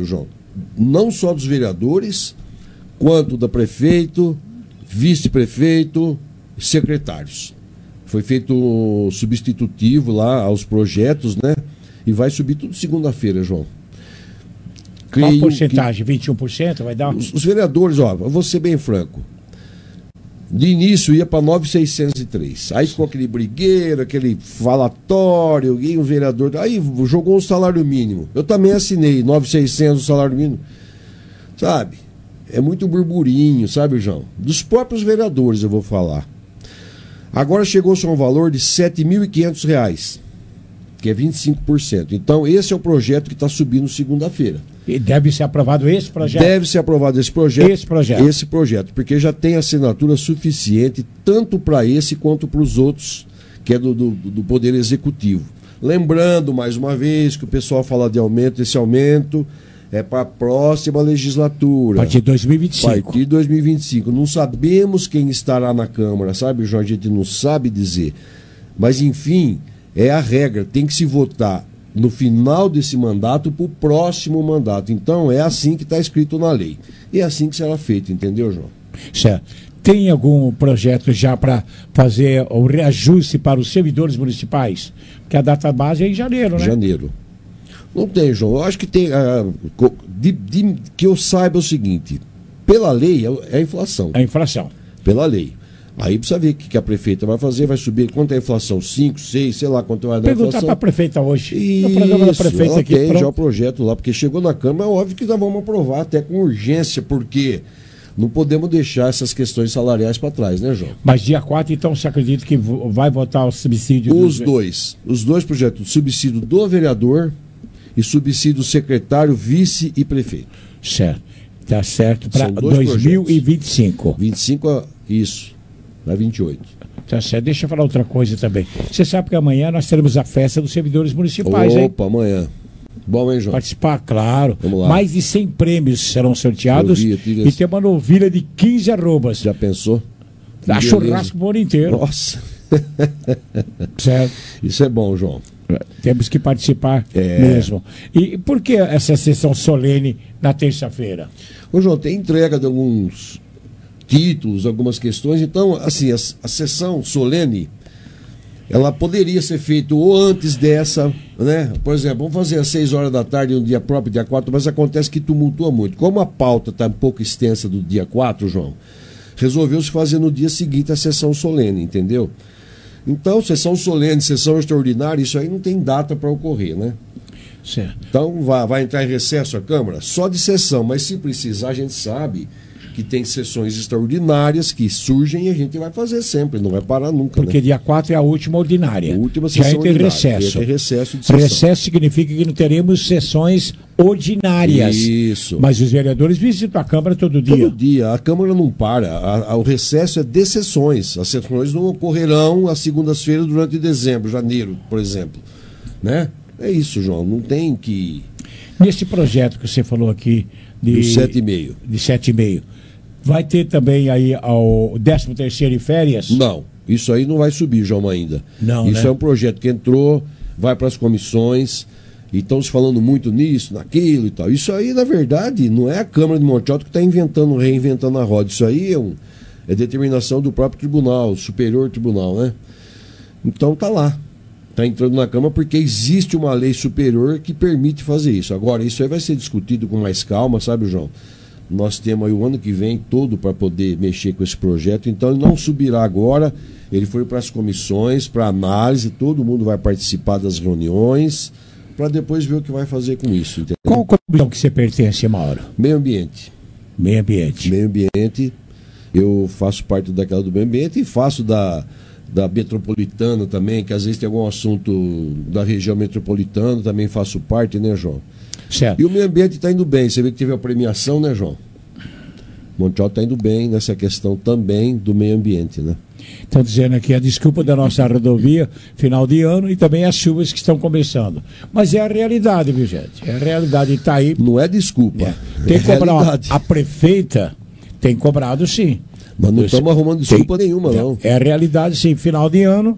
não só dos vereadores, quanto da prefeito, vice-prefeito, secretários. Foi feito um substitutivo lá aos projetos, né? E vai subir tudo segunda-feira, João. Qual Creio porcentagem? Que... vinte e um por cento vai dar? Os, os vereadores, ó, eu vou ser bem franco. De início ia para nove mil seiscentos e três. Aí ficou aquele brigueiro, aquele falatório, e o vereador. Aí jogou um salário mínimo. Eu também assinei nove mil e seiscentos o salário mínimo. Sabe? É muito burburinho, sabe, João? Dos próprios vereadores eu vou falar. Agora chegou-se a um valor de sete mil e quinhentos reais, que é vinte e cinco por cento. Então, esse é o projeto que está subindo segunda-feira. E deve ser aprovado esse projeto? Deve ser aprovado esse projeto. Esse projeto. Esse projeto, porque já tem assinatura suficiente, tanto para esse quanto para os outros, que é do, do, do Poder Executivo. Lembrando, mais uma vez, que o pessoal fala de aumento, esse aumento é para a próxima legislatura. A partir de dois mil e vinte e cinco. A partir de dois mil e vinte e cinco. Não sabemos quem estará na Câmara, sabe, João? A gente não sabe dizer. Mas, enfim, é a regra. Tem que se votar no final desse mandato para o próximo mandato. Então, é assim que está escrito na lei. E é assim que será feito, entendeu, João? Certo. Tem algum projeto já para fazer o reajuste para os servidores municipais? Porque a data base é em janeiro, né? Janeiro. Não tem, João. Eu acho que tem. Uh, de, de, que eu saiba o seguinte: pela lei é a inflação. A inflação. Pela lei. Aí precisa ver o que a prefeita vai fazer, vai subir. Quanto é a inflação? cinco, seis, sei lá quanto vai dar a inflação. Perguntar para a prefeita hoje. Isso, no programa da prefeita ela aqui. tem pronto. já o projeto lá, porque chegou na Câmara, é óbvio que nós vamos aprovar até com urgência, porque não podemos deixar essas questões salariais para trás, né, João? Mas dia quatro, então, você acredita que vai votar o subsídio? Os do... dois. Os dois projetos. Subsídio do vereador e subsídio secretário, vice e prefeito. Certo. Tá certo. Para dois mil e vinte e cinco. vinte e cinco, isso. Para vinte e oito. Tá certo. Deixa eu falar outra coisa também. Você sabe que amanhã nós teremos a festa dos servidores municipais, hein? Opa, amanhã. Bom, hein, João? Participar, claro. Vamos lá. Mais de cem prêmios serão sorteados. Vi, tive... E tem uma novilha de quinze arrobas. Já pensou? Dá Que churrasco o ano inteiro. Nossa. Certo. Isso é bom, João. Temos que participar é. mesmo. E por que essa sessão solene na terça-feira? Ô, João, tem entrega de alguns títulos, algumas questões. Então, assim, a, a sessão solene, ela poderia ser feita ou antes dessa, né? Por exemplo, vamos fazer às seis horas da tarde, no dia próprio, dia quatro, mas acontece que tumultua muito. Como a pauta está um pouco extensa do dia quatro, João, resolveu-se fazer no dia seguinte a sessão solene, entendeu? Então, sessão solene, sessão extraordinária, isso aí não tem data para ocorrer, né? Certo. Então, vai, vai entrar em recesso a Câmara? Só de sessão, mas se precisar, a gente sabe que tem sessões extraordinárias que surgem e a gente vai fazer sempre, não vai parar nunca. Porque né? dia quatro é a última ordinária. A última já sessão entra em ordinária. recesso. Entra em recesso de sessão. Recesso significa que não teremos sessões ordinárias. Isso. Mas os vereadores visitam a Câmara todo dia. Todo dia. A Câmara não para. A, a, o recesso é de sessões. As sessões não ocorrerão às segundas-feiras durante dezembro, janeiro, por exemplo. Né? É isso, João. Não tem que... Nesse projeto que você falou aqui... De sete e meio. De sete e meio. Vai ter também aí o décimo terceiro em férias? Não, isso aí não vai subir, João, ainda. Não, isso né? é um projeto que entrou, vai para as comissões, e estão se falando muito nisso, naquilo e tal. Isso aí, na verdade, não é a Câmara de Monte Alto que está inventando, reinventando a roda. Isso aí é, um, é determinação do próprio tribunal, Superior Tribunal, né? Então tá lá. Está entrando na Câmara porque existe uma lei superior que permite fazer isso. Agora, isso aí vai ser discutido com mais calma, sabe, João? Nós temos aí o ano que vem todo para poder mexer com esse projeto, então ele não subirá agora, ele foi para as comissões, para análise, todo mundo vai participar das reuniões, para depois ver o que vai fazer com isso. Entendeu? Qual comissão que você pertence, Mauro? Meio Ambiente. Meio Ambiente. Meio Ambiente, eu faço parte daquela do Meio Ambiente e faço da, da Metropolitana também, que às vezes tem algum assunto da região metropolitana, também faço parte, né, João? Certo. E o meio ambiente está indo bem. Você vê que teve a premiação, né, João? Monte Alto está indo bem nessa questão também do meio ambiente, né? Estão dizendo aqui a desculpa da nossa rodovia, final de ano, e também as chuvas que estão começando. Mas é a realidade, viu, gente? É a realidade, está aí. Não é desculpa. É. Tem é que cobrar. Realidade. A prefeita tem cobrado, sim. Mas não estamos arrumando desculpa tem, nenhuma, não. É a realidade, sim. Final de ano,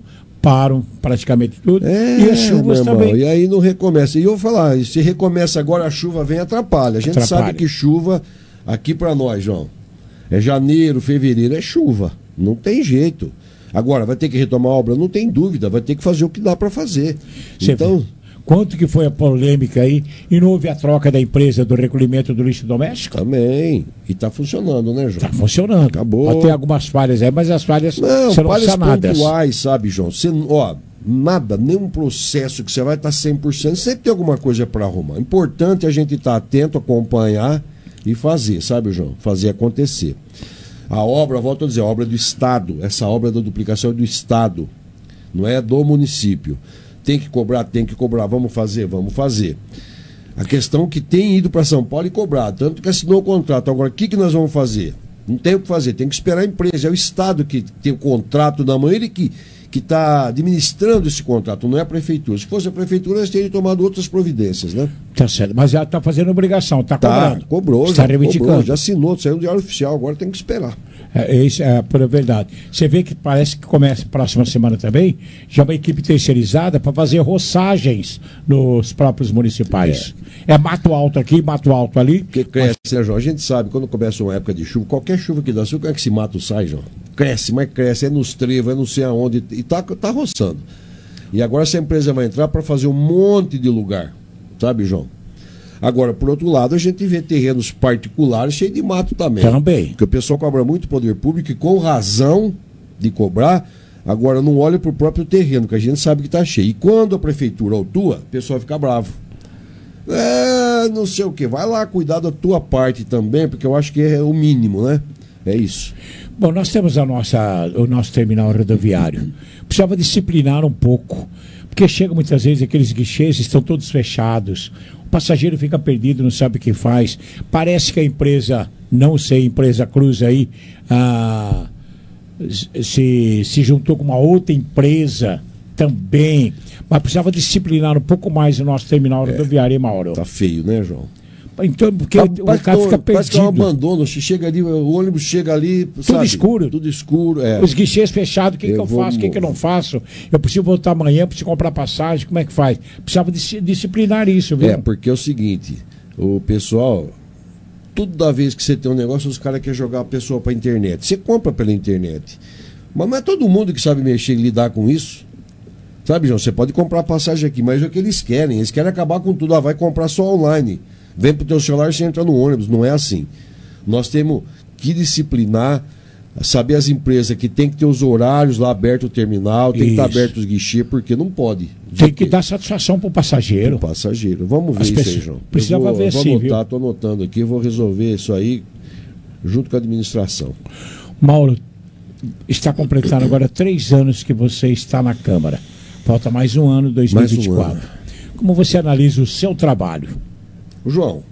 param praticamente tudo. É, e as chuvas meu irmão, também. E aí não recomeça. E eu vou falar, se recomeça agora, a chuva vem e atrapalha. A gente Atrapalha. sabe que chuva, aqui para nós, João, é janeiro, fevereiro, é chuva. Não tem jeito. Agora, vai ter que retomar a obra? Não tem dúvida, vai ter que fazer o que dá para fazer. Você então... vê. Quanto que foi a polêmica aí e não houve a troca da empresa do recolhimento do lixo doméstico? Também. E está funcionando, né, João? Está funcionando. Acabou. Tem algumas falhas aí, mas as falhas não, serão falhas sanadas. pontuais, sabe, João? Você, ó, nada, nenhum processo que você vai estar cem por cento, sempre tem alguma coisa para arrumar. Importante a gente estar atento, acompanhar e fazer, sabe, João? Fazer acontecer. A obra, volto a dizer, a obra é do Estado. Essa obra da duplicação é do Estado, não é do município. Tem que cobrar, tem que cobrar. Vamos fazer, vamos fazer. A questão é que tem ido para São Paulo e cobrado, tanto que assinou o contrato. Agora, o que, que nós vamos fazer? Não tem o que fazer, tem que esperar a empresa. É o Estado que tem o contrato na mão, ele que está administrando esse contrato, não é a Prefeitura. Se fosse a Prefeitura, eles teriam tomado outras providências, né? Tá certo, mas já está fazendo obrigação, está tá, cobrando. Cobrou, está já reivindicando. Cobrou, já assinou, saiu no Diário Oficial, agora tem que esperar. É, isso é pura verdade. Você vê que parece que começa próxima semana também, já uma equipe terceirizada para fazer roçagens nos próprios municipais. É. é mato alto aqui, mato alto ali. Que cresce, mas... né, João? A gente sabe, quando começa uma época de chuva, qualquer chuva que dá, como é que esse mato sai, João? Cresce, mas cresce, é nos trevos, é não sei aonde, e tá, tá roçando. E agora essa empresa vai entrar para fazer um monte de lugar, sabe, João? Agora, por outro lado, a gente vê terrenos particulares cheios de mato também. Também. Porque o pessoal cobra muito poder público e com razão de cobrar, agora não olha para o próprio terreno, que a gente sabe que está cheio. E quando a prefeitura autua, o pessoal fica bravo. É, não sei o que. Vai lá cuidar da tua parte também, porque eu acho que é o mínimo, né? É isso. Bom, nós temos a nossa, o nosso terminal rodoviário. Precisava disciplinar um pouco, porque chega muitas vezes aqueles guichês estão todos fechados. O passageiro fica perdido, não sabe o que faz. Parece que a empresa, não sei, empresa Cruz aí, ah, se, se juntou com uma outra empresa também. Mas precisava disciplinar um pouco mais o nosso terminal é, rodoviário, hein, Mauro? Tá feio, né, João? Então, porque tá, o, o cara fica perdido. Parece que é um abandono. Chega ali, o ônibus chega ali, tudo sabe? escuro. Tudo escuro, é. Os guichês fechados, o que, que eu vou... faço, o que, que eu não faço? Eu preciso voltar amanhã, preciso comprar passagem, como é que faz? Precisava disciplinar isso, viu? É, porque é o seguinte, o pessoal, toda vez que você tem um negócio, os caras querem jogar a pessoa para a internet. Você compra pela internet. Mas não é todo mundo que sabe mexer e lidar com isso. Sabe, João? Você pode comprar passagem aqui, mas é o que eles querem. Eles querem acabar com tudo. Ah, vai comprar só online. Vem pro teu celular e você entra no ônibus. Não é assim. Nós temos que disciplinar, saber as empresas que tem que ter os horários lá aberto o terminal, tem isso. que estar aberto os guichês, porque não pode. Tem que dar satisfação pro passageiro. Pro passageiro. Vamos ver as isso pessoas... aí, João. Precisava vou, ver vou sim, anotar, viu? Tô anotando aqui, vou resolver isso aí junto com a administração. Mauro, está completando agora três anos que você está na Câmara. Falta mais um ano, dois mil e vinte e quatro. Mais um ano. Como você analisa o seu trabalho? João,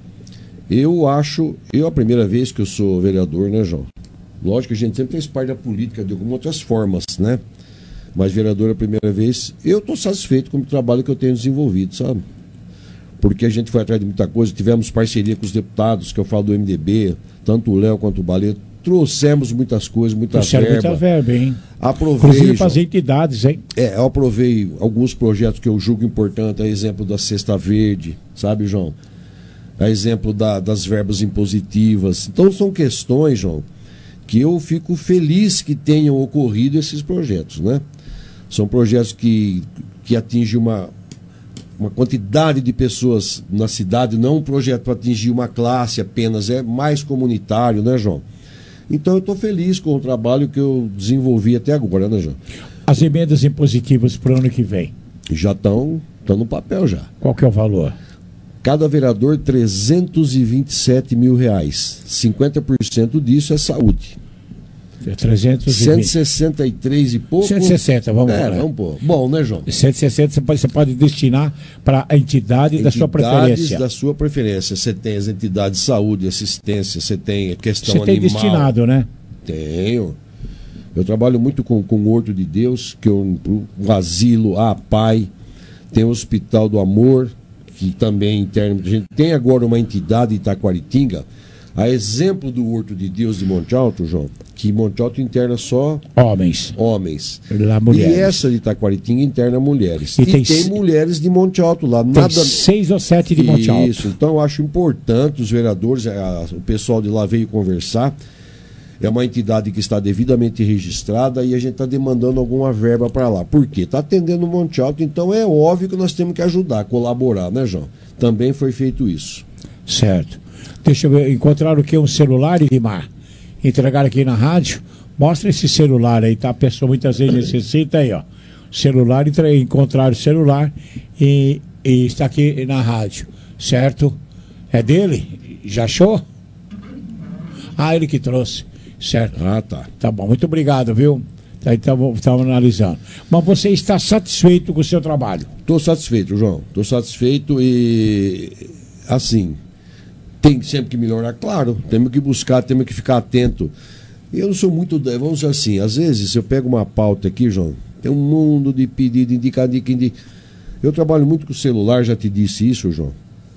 eu acho, eu a primeira vez que eu sou vereador, né, João? Lógico que a gente sempre fez parte da política de algumas outras formas, né? Mas vereador a primeira vez, eu estou satisfeito com o trabalho que eu tenho desenvolvido, sabe? Porque a gente foi atrás de muita coisa, tivemos parceria com os deputados, que eu falo do M D B, tanto o Léo quanto o Baleto, trouxemos muitas coisas, muita Trouxeram verba. muita verba, hein? Aprovei, inclusive para as entidades, hein? É, eu aprovei alguns projetos que eu julgo importantes, a exemplo da Cesta Verde, sabe, João? A exemplo da, das verbas impositivas. Então são questões, João, que eu fico feliz que tenham ocorrido esses projetos, né? São projetos que, que atingem uma, uma quantidade de pessoas na cidade, não um projeto para atingir uma classe apenas, é mais comunitário, né, João? Então eu estou feliz com o trabalho que eu desenvolvi até agora, né, João? As emendas impositivas para o ano que vem? Já estão no papel já. Qual que é o valor? Cada vereador, trezentos e vinte e sete mil reais. cinquenta por cento disso é saúde. É trezentos e vinte. cento e sessenta e três e pouco. cento e sessenta, vamos é, lá. Vamos pôr. Bom, né, João? cento e sessenta você pode, você pode destinar para a entidade da sua preferência. da sua preferência. Você tem as entidades de saúde, assistência, você tem a questão você animal. Você tem destinado, né? Tenho. Eu trabalho muito com, com o Horto de Deus, que é um, um asilo, a Pai, tem o Hospital do Amor, que também interno. A gente tem agora uma entidade em Itaquaritinga, A exemplo do Horto de Deus de Monte Alto, João, que Monte Alto interna só homens. Homens. Lá, mulheres. E essa de Taquaritinga interna mulheres. E, e tem, tem mulheres de Monte Alto lá. Tem nada... seis ou sete de Monte Alto. Isso, então eu acho importante os vereadores, a, o pessoal de lá veio conversar. É uma entidade que está devidamente registrada e a gente está demandando alguma verba para lá. Por quê? Está atendendo o Monte Alto, então é óbvio que nós temos que ajudar, colaborar, né, João? Também foi feito isso. Certo. Deixa eu ver, encontraram o que? Um celular, Edmar? Entregaram aqui na rádio. Mostra esse celular aí, tá? A pessoa muitas vezes necessita aí, ó. Celular, encontraram o celular e, e está aqui na rádio, certo? É dele? Já achou? Ah, ele que trouxe, certo? Ah, tá. Tá bom, muito obrigado, viu? Tá, então, estava analisando. Mas você está satisfeito com o seu trabalho? Estou satisfeito, João. Estou satisfeito e, assim... Tem sempre que melhorar, claro. Temos que buscar, temos que ficar atento. Eu não sou muito... Vamos dizer assim, às vezes eu pego uma pauta aqui, João, tem um mundo de pedido, indicado, indicado. Eu trabalho muito com o celular, já te disse isso, João.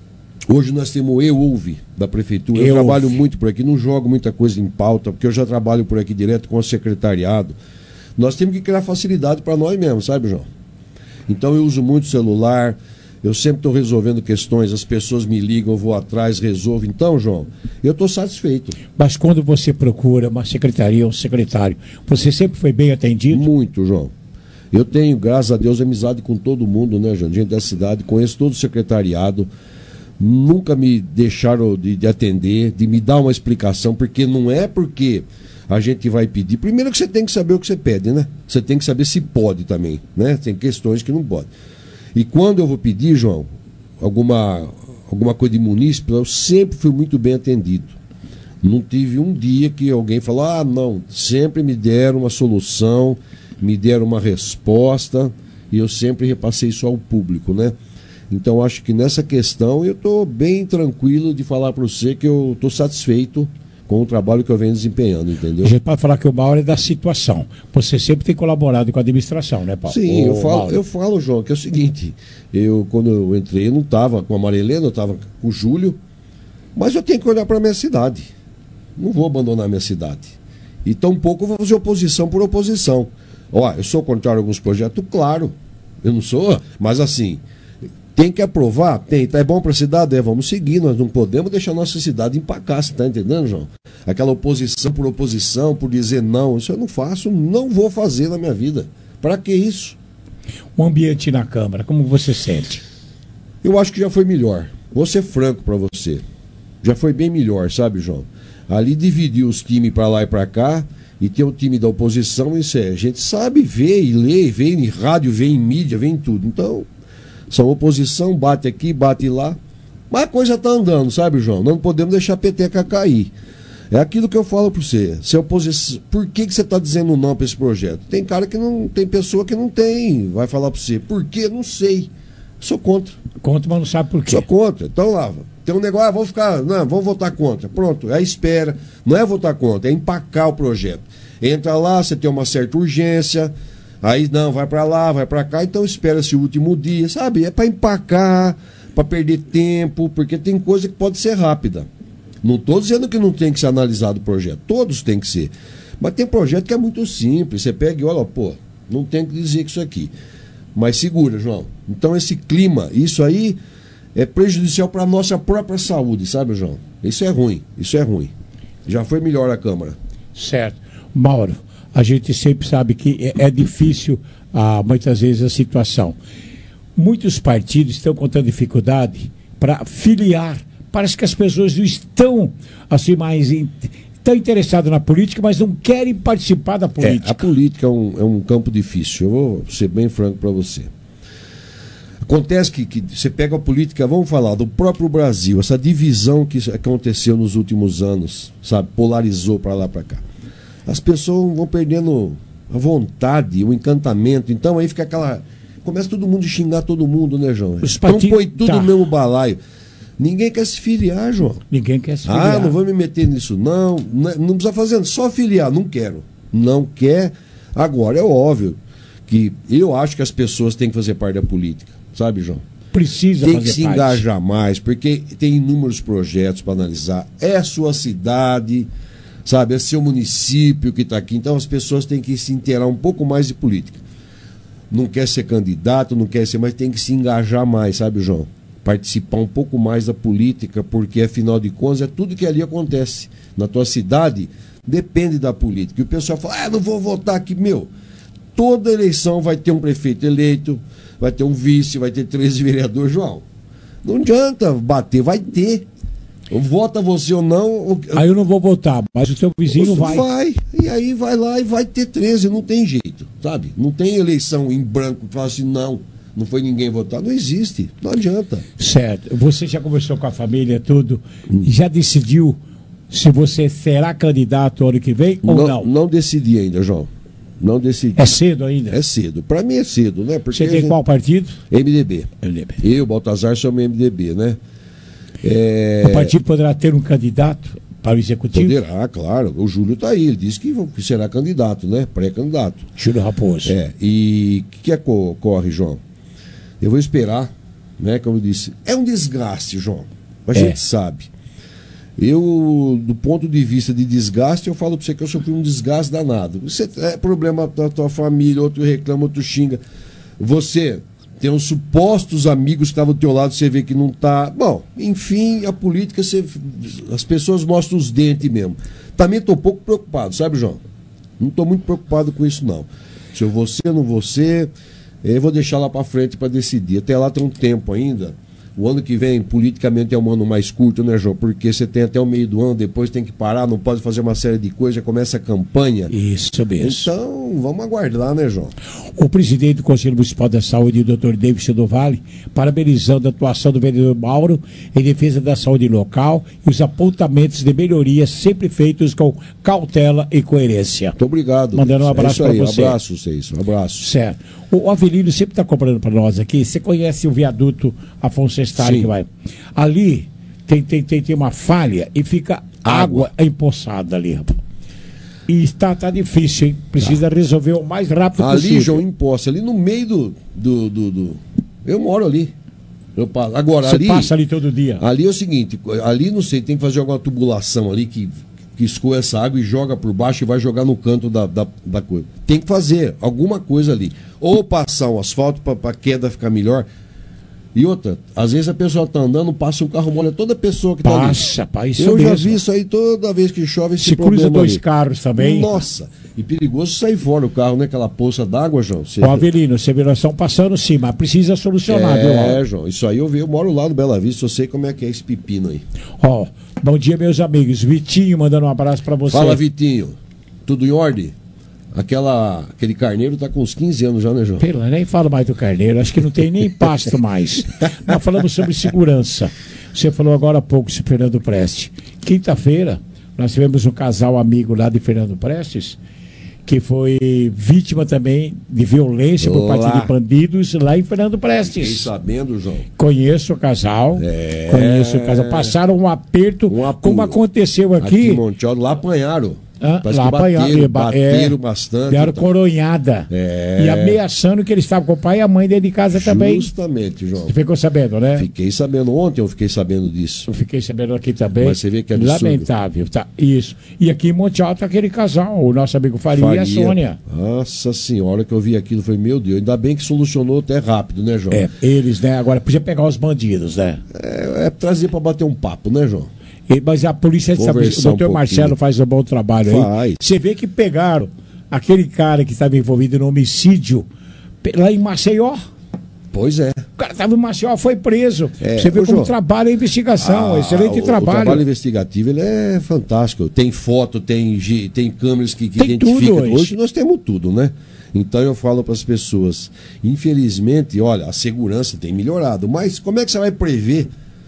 Hoje nós temos o E-Ouve da Prefeitura. Eu, eu trabalho ouve. muito por aqui, não jogo muita coisa em pauta, porque eu já trabalho por aqui direto com o secretariado. Nós temos que criar facilidade para nós mesmos, sabe, João? Então eu uso muito o celular... Eu sempre estou resolvendo questões, as pessoas me ligam, eu vou atrás, resolvo. Então, João, eu estou satisfeito. Mas quando você procura uma secretaria ou um secretário, você sempre foi bem atendido? Muito, João. Eu tenho, graças a Deus, amizade com todo mundo, né, João? Gente da cidade, conheço todo o secretariado. Nunca me deixaram de, de atender, de me dar uma explicação, porque não é porque a gente vai pedir. Primeiro que você tem que saber o que você pede, né? Você tem que saber se pode também, né? Tem questões que não pode. E quando eu vou pedir, João, alguma, alguma coisa de munícipe, eu sempre fui muito bem atendido. Não tive um dia que alguém falou, ah, não, sempre me deram uma solução, me deram uma resposta, e eu sempre repassei isso ao público, né? Então, acho que nessa questão eu estou bem tranquilo de falar para você que eu estou satisfeito com o trabalho que eu venho desempenhando, entendeu? A gente pode falar que o Mauro é da situação. Você sempre tem colaborado com a administração, né, Paulo? Sim, Ô, eu falo, Mauro. eu falo, João, que é o seguinte, eu quando eu entrei, eu não estava com a Maria Helena, eu estava com o Júlio, mas eu tenho que olhar para a minha cidade. Não vou abandonar a minha cidade. E tampouco vou fazer oposição por oposição. Ó, eu sou contrário a alguns projetos, claro. Eu não sou, mas assim... Tem que aprovar? Tem. Tá, é bom para a cidade? É, vamos seguir. Nós não podemos deixar a nossa cidade empacar, você está entendendo, João? Aquela oposição por oposição, por dizer não, isso eu não faço, não vou fazer na minha vida. Para que isso? O ambiente na Câmara, como você sente? Eu acho que já foi melhor. Vou ser franco para você. Já foi bem melhor, sabe, João? Ali dividiu os times para lá e para cá, e tem o time da oposição, isso é, a gente sabe, vê e lê, vê em rádio, vê em mídia, vê em tudo. Então... São oposição, bate aqui, bate lá. Mas a coisa está andando, sabe, João? Não podemos deixar a peteca cair. É aquilo que eu falo para você. Se a oposição, por que, que você está dizendo não para esse projeto? Tem cara que não. Tem pessoa que não tem. Vai falar para você. Por quê? Não sei. Sou contra. Contra, mas não sabe por quê. Sou contra. Então lá, tem um negócio, ah, vamos ficar. Não, vamos votar contra. Pronto, é espera. Não é votar contra, é empacar o projeto. Entra lá, você tem uma certa urgência. Aí não, vai para lá, vai para cá, então espera-se o último dia, sabe? É para empacar, para perder tempo, porque tem coisa que pode ser rápida. Não estou dizendo que não tem que ser analisado o projeto, todos tem que ser. Mas tem projeto que é muito simples, você pega e olha, pô, não tem que dizer que isso aqui. Mas segura, João. Então esse clima, isso aí é prejudicial para a nossa própria saúde, sabe, João? Isso é ruim, isso é ruim. Já foi melhor a Câmara. Certo. Mauro, a gente sempre sabe que é, é difícil, ah, muitas vezes, a situação. Muitos partidos estão contando dificuldade para filiar. Parece que as pessoas não estão assim, mais in, tão interessadas na política, mas não querem participar da política. É, a política é um, é um campo difícil. Eu vou ser bem franco para você. Acontece que, que você pega a política, vamos falar, do próprio Brasil, essa divisão que aconteceu nos últimos anos, sabe, polarizou para lá para cá. As pessoas vão perdendo a vontade, o encantamento. Então aí fica aquela... Começa todo mundo a xingar todo mundo, né, João? Os então partidos... põe tudo tá. no mesmo balaio. Ninguém quer se filiar, João. Ninguém quer se filiar. Ah, não vou me meter nisso, não. Não, não precisa fazer, só filiar. Não quero. Não quer. Agora, é óbvio que eu acho que as pessoas têm que fazer parte da política. Sabe, João? Precisa tem fazer que se parte. engajar mais, porque tem inúmeros projetos para analisar. É a sua cidade, sabe? É seu município que está aqui. Então as pessoas têm que se inteirar um pouco mais de política. Não quer ser candidato, não quer ser, mas tem que se engajar mais, sabe, João? Participar um pouco mais da política, porque afinal de contas é tudo que ali acontece. Na tua cidade, depende da política. E o pessoal fala, ah, não vou votar aqui. Meu, toda eleição vai ter um prefeito eleito, vai ter um vice, vai ter treze vereadores, João. Não adianta bater, vai ter. Vota você ou não. Aí eu não vou votar, mas o teu vizinho vai. Vai, e aí vai lá e vai ter treze, não tem jeito, sabe? Não tem eleição em branco que fala assim, não, não foi ninguém votar. Não existe, não adianta. Certo. Você já conversou com a família, tudo, hum. já decidiu se você será candidato ano que vem ou não? Não, não decidi ainda, João. Não decidi. É cedo ainda? É cedo. Para mim é cedo, né? Porque você tem gente... qual partido? M D B. M D B. Eu, Baltazar, somos M D B, né? É... O partido poderá ter um candidato para o executivo? Poderá, claro. O Júlio está aí, ele disse que será candidato, né? Pré-candidato. Júlio Raposo. É. E o que, que ocorre, João? Eu vou esperar, né? Como eu disse, é um desgaste, João. A é. gente sabe. Eu, do ponto de vista de desgaste, eu falo para você que eu sofri um desgaste danado. Você é problema da tua família, outro reclama, outro xinga. Você tem uns supostos amigos que estavam do teu lado, você vê que não está. Bom, enfim, a política, você... as pessoas mostram os dentes mesmo. Também estou um pouco preocupado, sabe, João? Não estou muito preocupado com isso, não. Se eu vou ser, não vou ser, eu vou deixar lá para frente para decidir. Até lá tem um tempo ainda. O ano que vem, politicamente, é um ano mais curto, né, João? Porque você tem até o meio do ano, depois tem que parar, não pode fazer uma série de coisas, já começa a campanha. Isso mesmo. Então, vamos aguardar, né, João? O presidente do Conselho Municipal da Saúde, o doutor Davidson do Vale, parabenizando a atuação do vereador Mauro em defesa da saúde local e os apontamentos de melhoria sempre feitos com cautela e coerência. Muito obrigado. Mandando um abraço é para você. Um abraço, vocês. Um abraço. Certo. O Avelino sempre está cobrando para nós aqui. Você conhece o viaduto Afonso Estari que vai? Ali tem, tem, tem, tem uma falha e fica água, água empoçada ali, rapaz. E está tá difícil, hein? Precisa tá. resolver o mais rápido ali, possível. Ali, João, emposta, ali no meio do... do, do, do... Eu moro ali. Eu passo. Agora, Você ali... passa ali todo dia? Ali é o seguinte, ali, não sei, tem que fazer alguma tubulação ali que... que escoa essa água e joga por baixo e vai jogar no canto da, da, da coisa. Tem que fazer alguma coisa ali. Ou passar um asfalto para a queda ficar melhor. E outra, às vezes a pessoa está andando, passa um carro, molha toda pessoa que está ali. Passa, pá, isso Eu mesmo. já vi isso aí toda vez que chove. Esse Se cruza dois ali. carros também. Nossa, e perigoso sair fora o carro, né? Aquela poça d'água, João. Você... Ô, Avelino, você vê, nós estamos passando sim, mas precisa solucionar, é, viu? É, João, isso aí eu vi, eu moro lá no Bela Vista, eu sei como é que é esse pepino aí. Ó, bom dia, meus amigos. Vitinho mandando um abraço para você. Fala, Vitinho. Tudo em ordem? Aquela, aquele carneiro tá com uns quinze anos já, né, João? Pela, nem falo mais do carneiro, acho que não tem nem pasto mais. Nós falamos sobre segurança. Você falou agora há pouco sobre Fernando Prestes. Quinta-feira, nós tivemos um casal amigo lá de Fernando Prestes, que foi vítima também de violência por lá. parte de bandidos lá em Fernando Prestes. Fiquei sabendo, João. Conheço o casal. É... Conheço o casal. Passaram um aperto, um como aconteceu aqui. Aqui em Monte Alto, lá apanharam. Ah, Parece lá que bateram, apanharam, bateram é, bastante. Deram então. coronhada. É. E ameaçando que eles estavam com o pai e a mãe dentro de casa também. Justamente, João. Você ficou sabendo, né? Fiquei sabendo. Ontem eu fiquei sabendo disso. Eu fiquei sabendo aqui também. Mas você vê que é absurdo. Lamentável, tá? Isso. E aqui em Monte Alto, aquele casal, o nosso amigo Faria, Faria. e a Sônia. Nossa senhora, que eu vi aquilo, foi meu Deus. Ainda bem que solucionou até rápido, né, João? É, eles, né? Agora podia pegar os bandidos, né? É, é trazer para bater um papo, né, João? Mas a polícia, sabe, o doutor um Marcelo faz um bom trabalho aí. Você vê que pegaram aquele cara que estava envolvido no homicídio lá em Maceió. Pois é. O cara estava em Maceió, foi preso. É, Você vê como João, trabalha a investigação, ah, excelente o, trabalho. O trabalho investigativo ele é fantástico. Tem foto, tem, tem câmeras que, que tem identificam. Tudo hoje. hoje nós temos tudo, né? Então eu falo para as pessoas, infelizmente, olha, a segurança tem melhorado, mas como é que você vai prever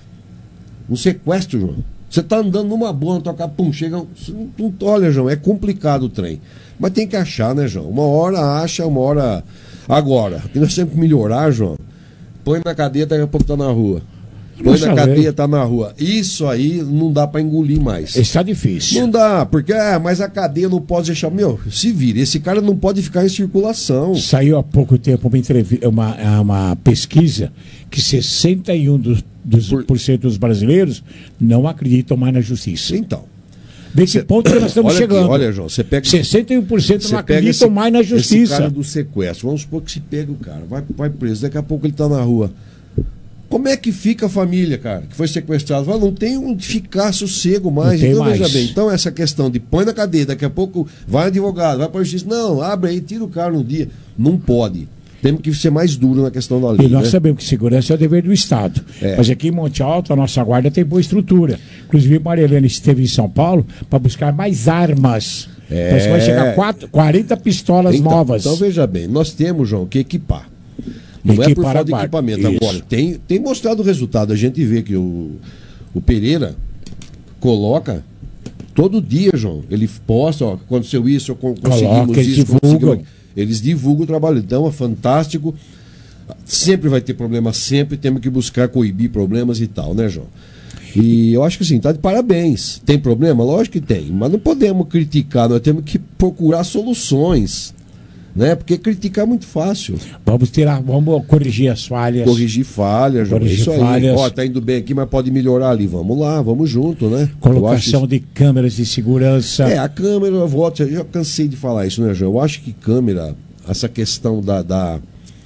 um sequestro, João? Você está andando numa boa, na tua casa, pum, chega. Não, olha, João, é complicado o trem. Mas tem que achar, né, João? Uma hora acha, uma hora. Agora, o que nós temos que melhorar, João, põe na cadeia, daqui a pouco tá na rua. põe na cadeia, tá na rua. Isso aí não dá para engolir mais. Está difícil. Não dá, porque, ah, mas a cadeia não pode deixar... Meu, se vira, esse cara não pode ficar em circulação. Saiu há pouco tempo uma, entrevista, uma, uma pesquisa que sessenta e um por cento dos, dos, por cento dos brasileiros não acreditam mais na justiça. Então. Vê que ponto que nós estamos olha chegando. Aqui, olha, João, você pega... sessenta e um por cento não acreditam esse, mais na justiça. Esse cara do sequestro, vamos supor que se pega o cara, vai, vai preso, daqui a pouco ele tá na rua. Como é que fica a família, cara, que foi sequestrado? Fala, não tem onde ficar sossego mais. Então, mais. Veja bem, então essa questão de põe na cadeia, daqui a pouco vai advogado, vai para a justiça. Não, abre aí, tira o cara no dia. Não pode. Temos que ser mais duro na questão da lei. E nós né? sabemos que segurança é o dever do Estado. É. Mas aqui em Monte Alto, a nossa guarda tem boa estrutura. Inclusive, Maria Helena esteve em São Paulo para buscar mais armas. É. Então, vai chegar quatro, quarenta pistolas então, novas. Então, veja bem, nós temos, João, que equipar. Não Equipar é por falta de equipamento. Isso. Agora, tem, tem mostrado o resultado. A gente vê que o, o Pereira coloca todo dia, João. Ele posta, ó, aconteceu isso, conseguimos Coloca, isso, conseguimos. Eles divulgam o trabalho. Então é fantástico. Sempre vai ter problema, sempre temos que buscar coibir problemas e tal, né, João? E eu acho que assim, tá de parabéns. Tem problema? Lógico que tem. Mas não podemos criticar, nós temos que procurar soluções. Né? Porque criticar é muito fácil. Vamos tirar, vamos corrigir as falhas. Corrigir falhas, João. Corrigir isso aí. falhas. Ó, tá indo bem aqui, mas pode melhorar ali. Vamos lá, vamos junto, né? Colocação de câmeras de segurança. É, a câmera, eu volto, eu já cansei de falar isso, né, João? Eu acho que câmera, essa questão da, da,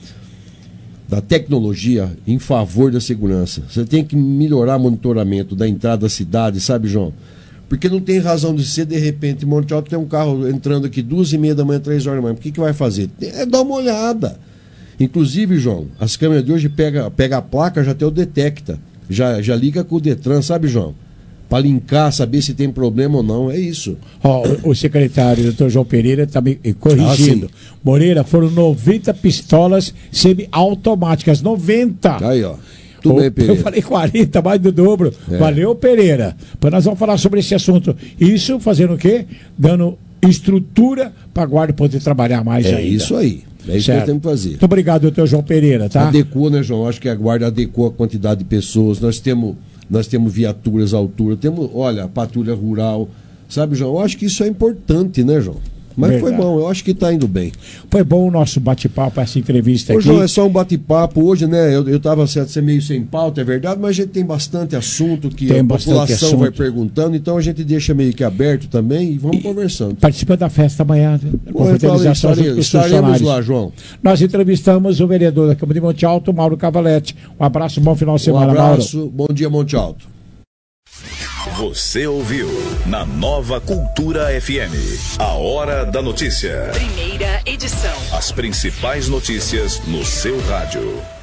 da tecnologia em favor da segurança. Você tem que melhorar o monitoramento da entrada da cidade, sabe, João? Porque não tem razão de ser, de repente, em Monte Alto tem um carro entrando aqui duas e meia da manhã, três horas da manhã. O que, que vai fazer? É dar uma olhada. Inclusive, João, as câmeras de hoje pega, pega a placa, já tem o detecta. Já, já liga com o Detran, sabe, João? Para linkar, saber se tem problema ou não, é isso. Oh, o, o secretário, doutor João Pereira, está me corrigindo. Ah, Moreira, foram noventa pistolas semiautomáticas, noventa. Aí, ó. Tudo bem, Pereira. Eu falei quarenta, mais do dobro. É. Valeu, Pereira. Pois nós vamos falar sobre esse assunto. Isso fazendo o quê? Dando estrutura para a guarda poder trabalhar mais é ainda. É isso aí. É isso certo. Que nós temos que fazer. Muito obrigado, doutor João Pereira, tá? Adequou, né, João? Acho que a guarda adequou a quantidade de pessoas. Nós temos, nós temos viaturas à altura. Temos, olha, a patrulha rural. Sabe, João? Eu acho que isso é importante, né, João? Mas verdade. Foi bom, eu acho que está indo bem. Foi bom o nosso bate-papo, essa entrevista Ô, aqui. João, é só um bate-papo hoje, né? Eu, eu tava meio sem pauta, é verdade, mas a gente tem bastante assunto que tem a população assunto. vai perguntando, então a gente deixa meio que aberto também e vamos e conversando. Participa da festa amanhã, né? Bom, confraternização estaremos, estaremos lá, João. Nós entrevistamos o vereador da Câmara de Monte Alto, Mauro Cavalete. Um abraço, bom final de semana, Mauro. Um abraço, Mauro. Bom dia, Monte Alto. Você ouviu na Nova Cultura F M. A Hora da Notícia. Primeira edição. As principais notícias no seu rádio.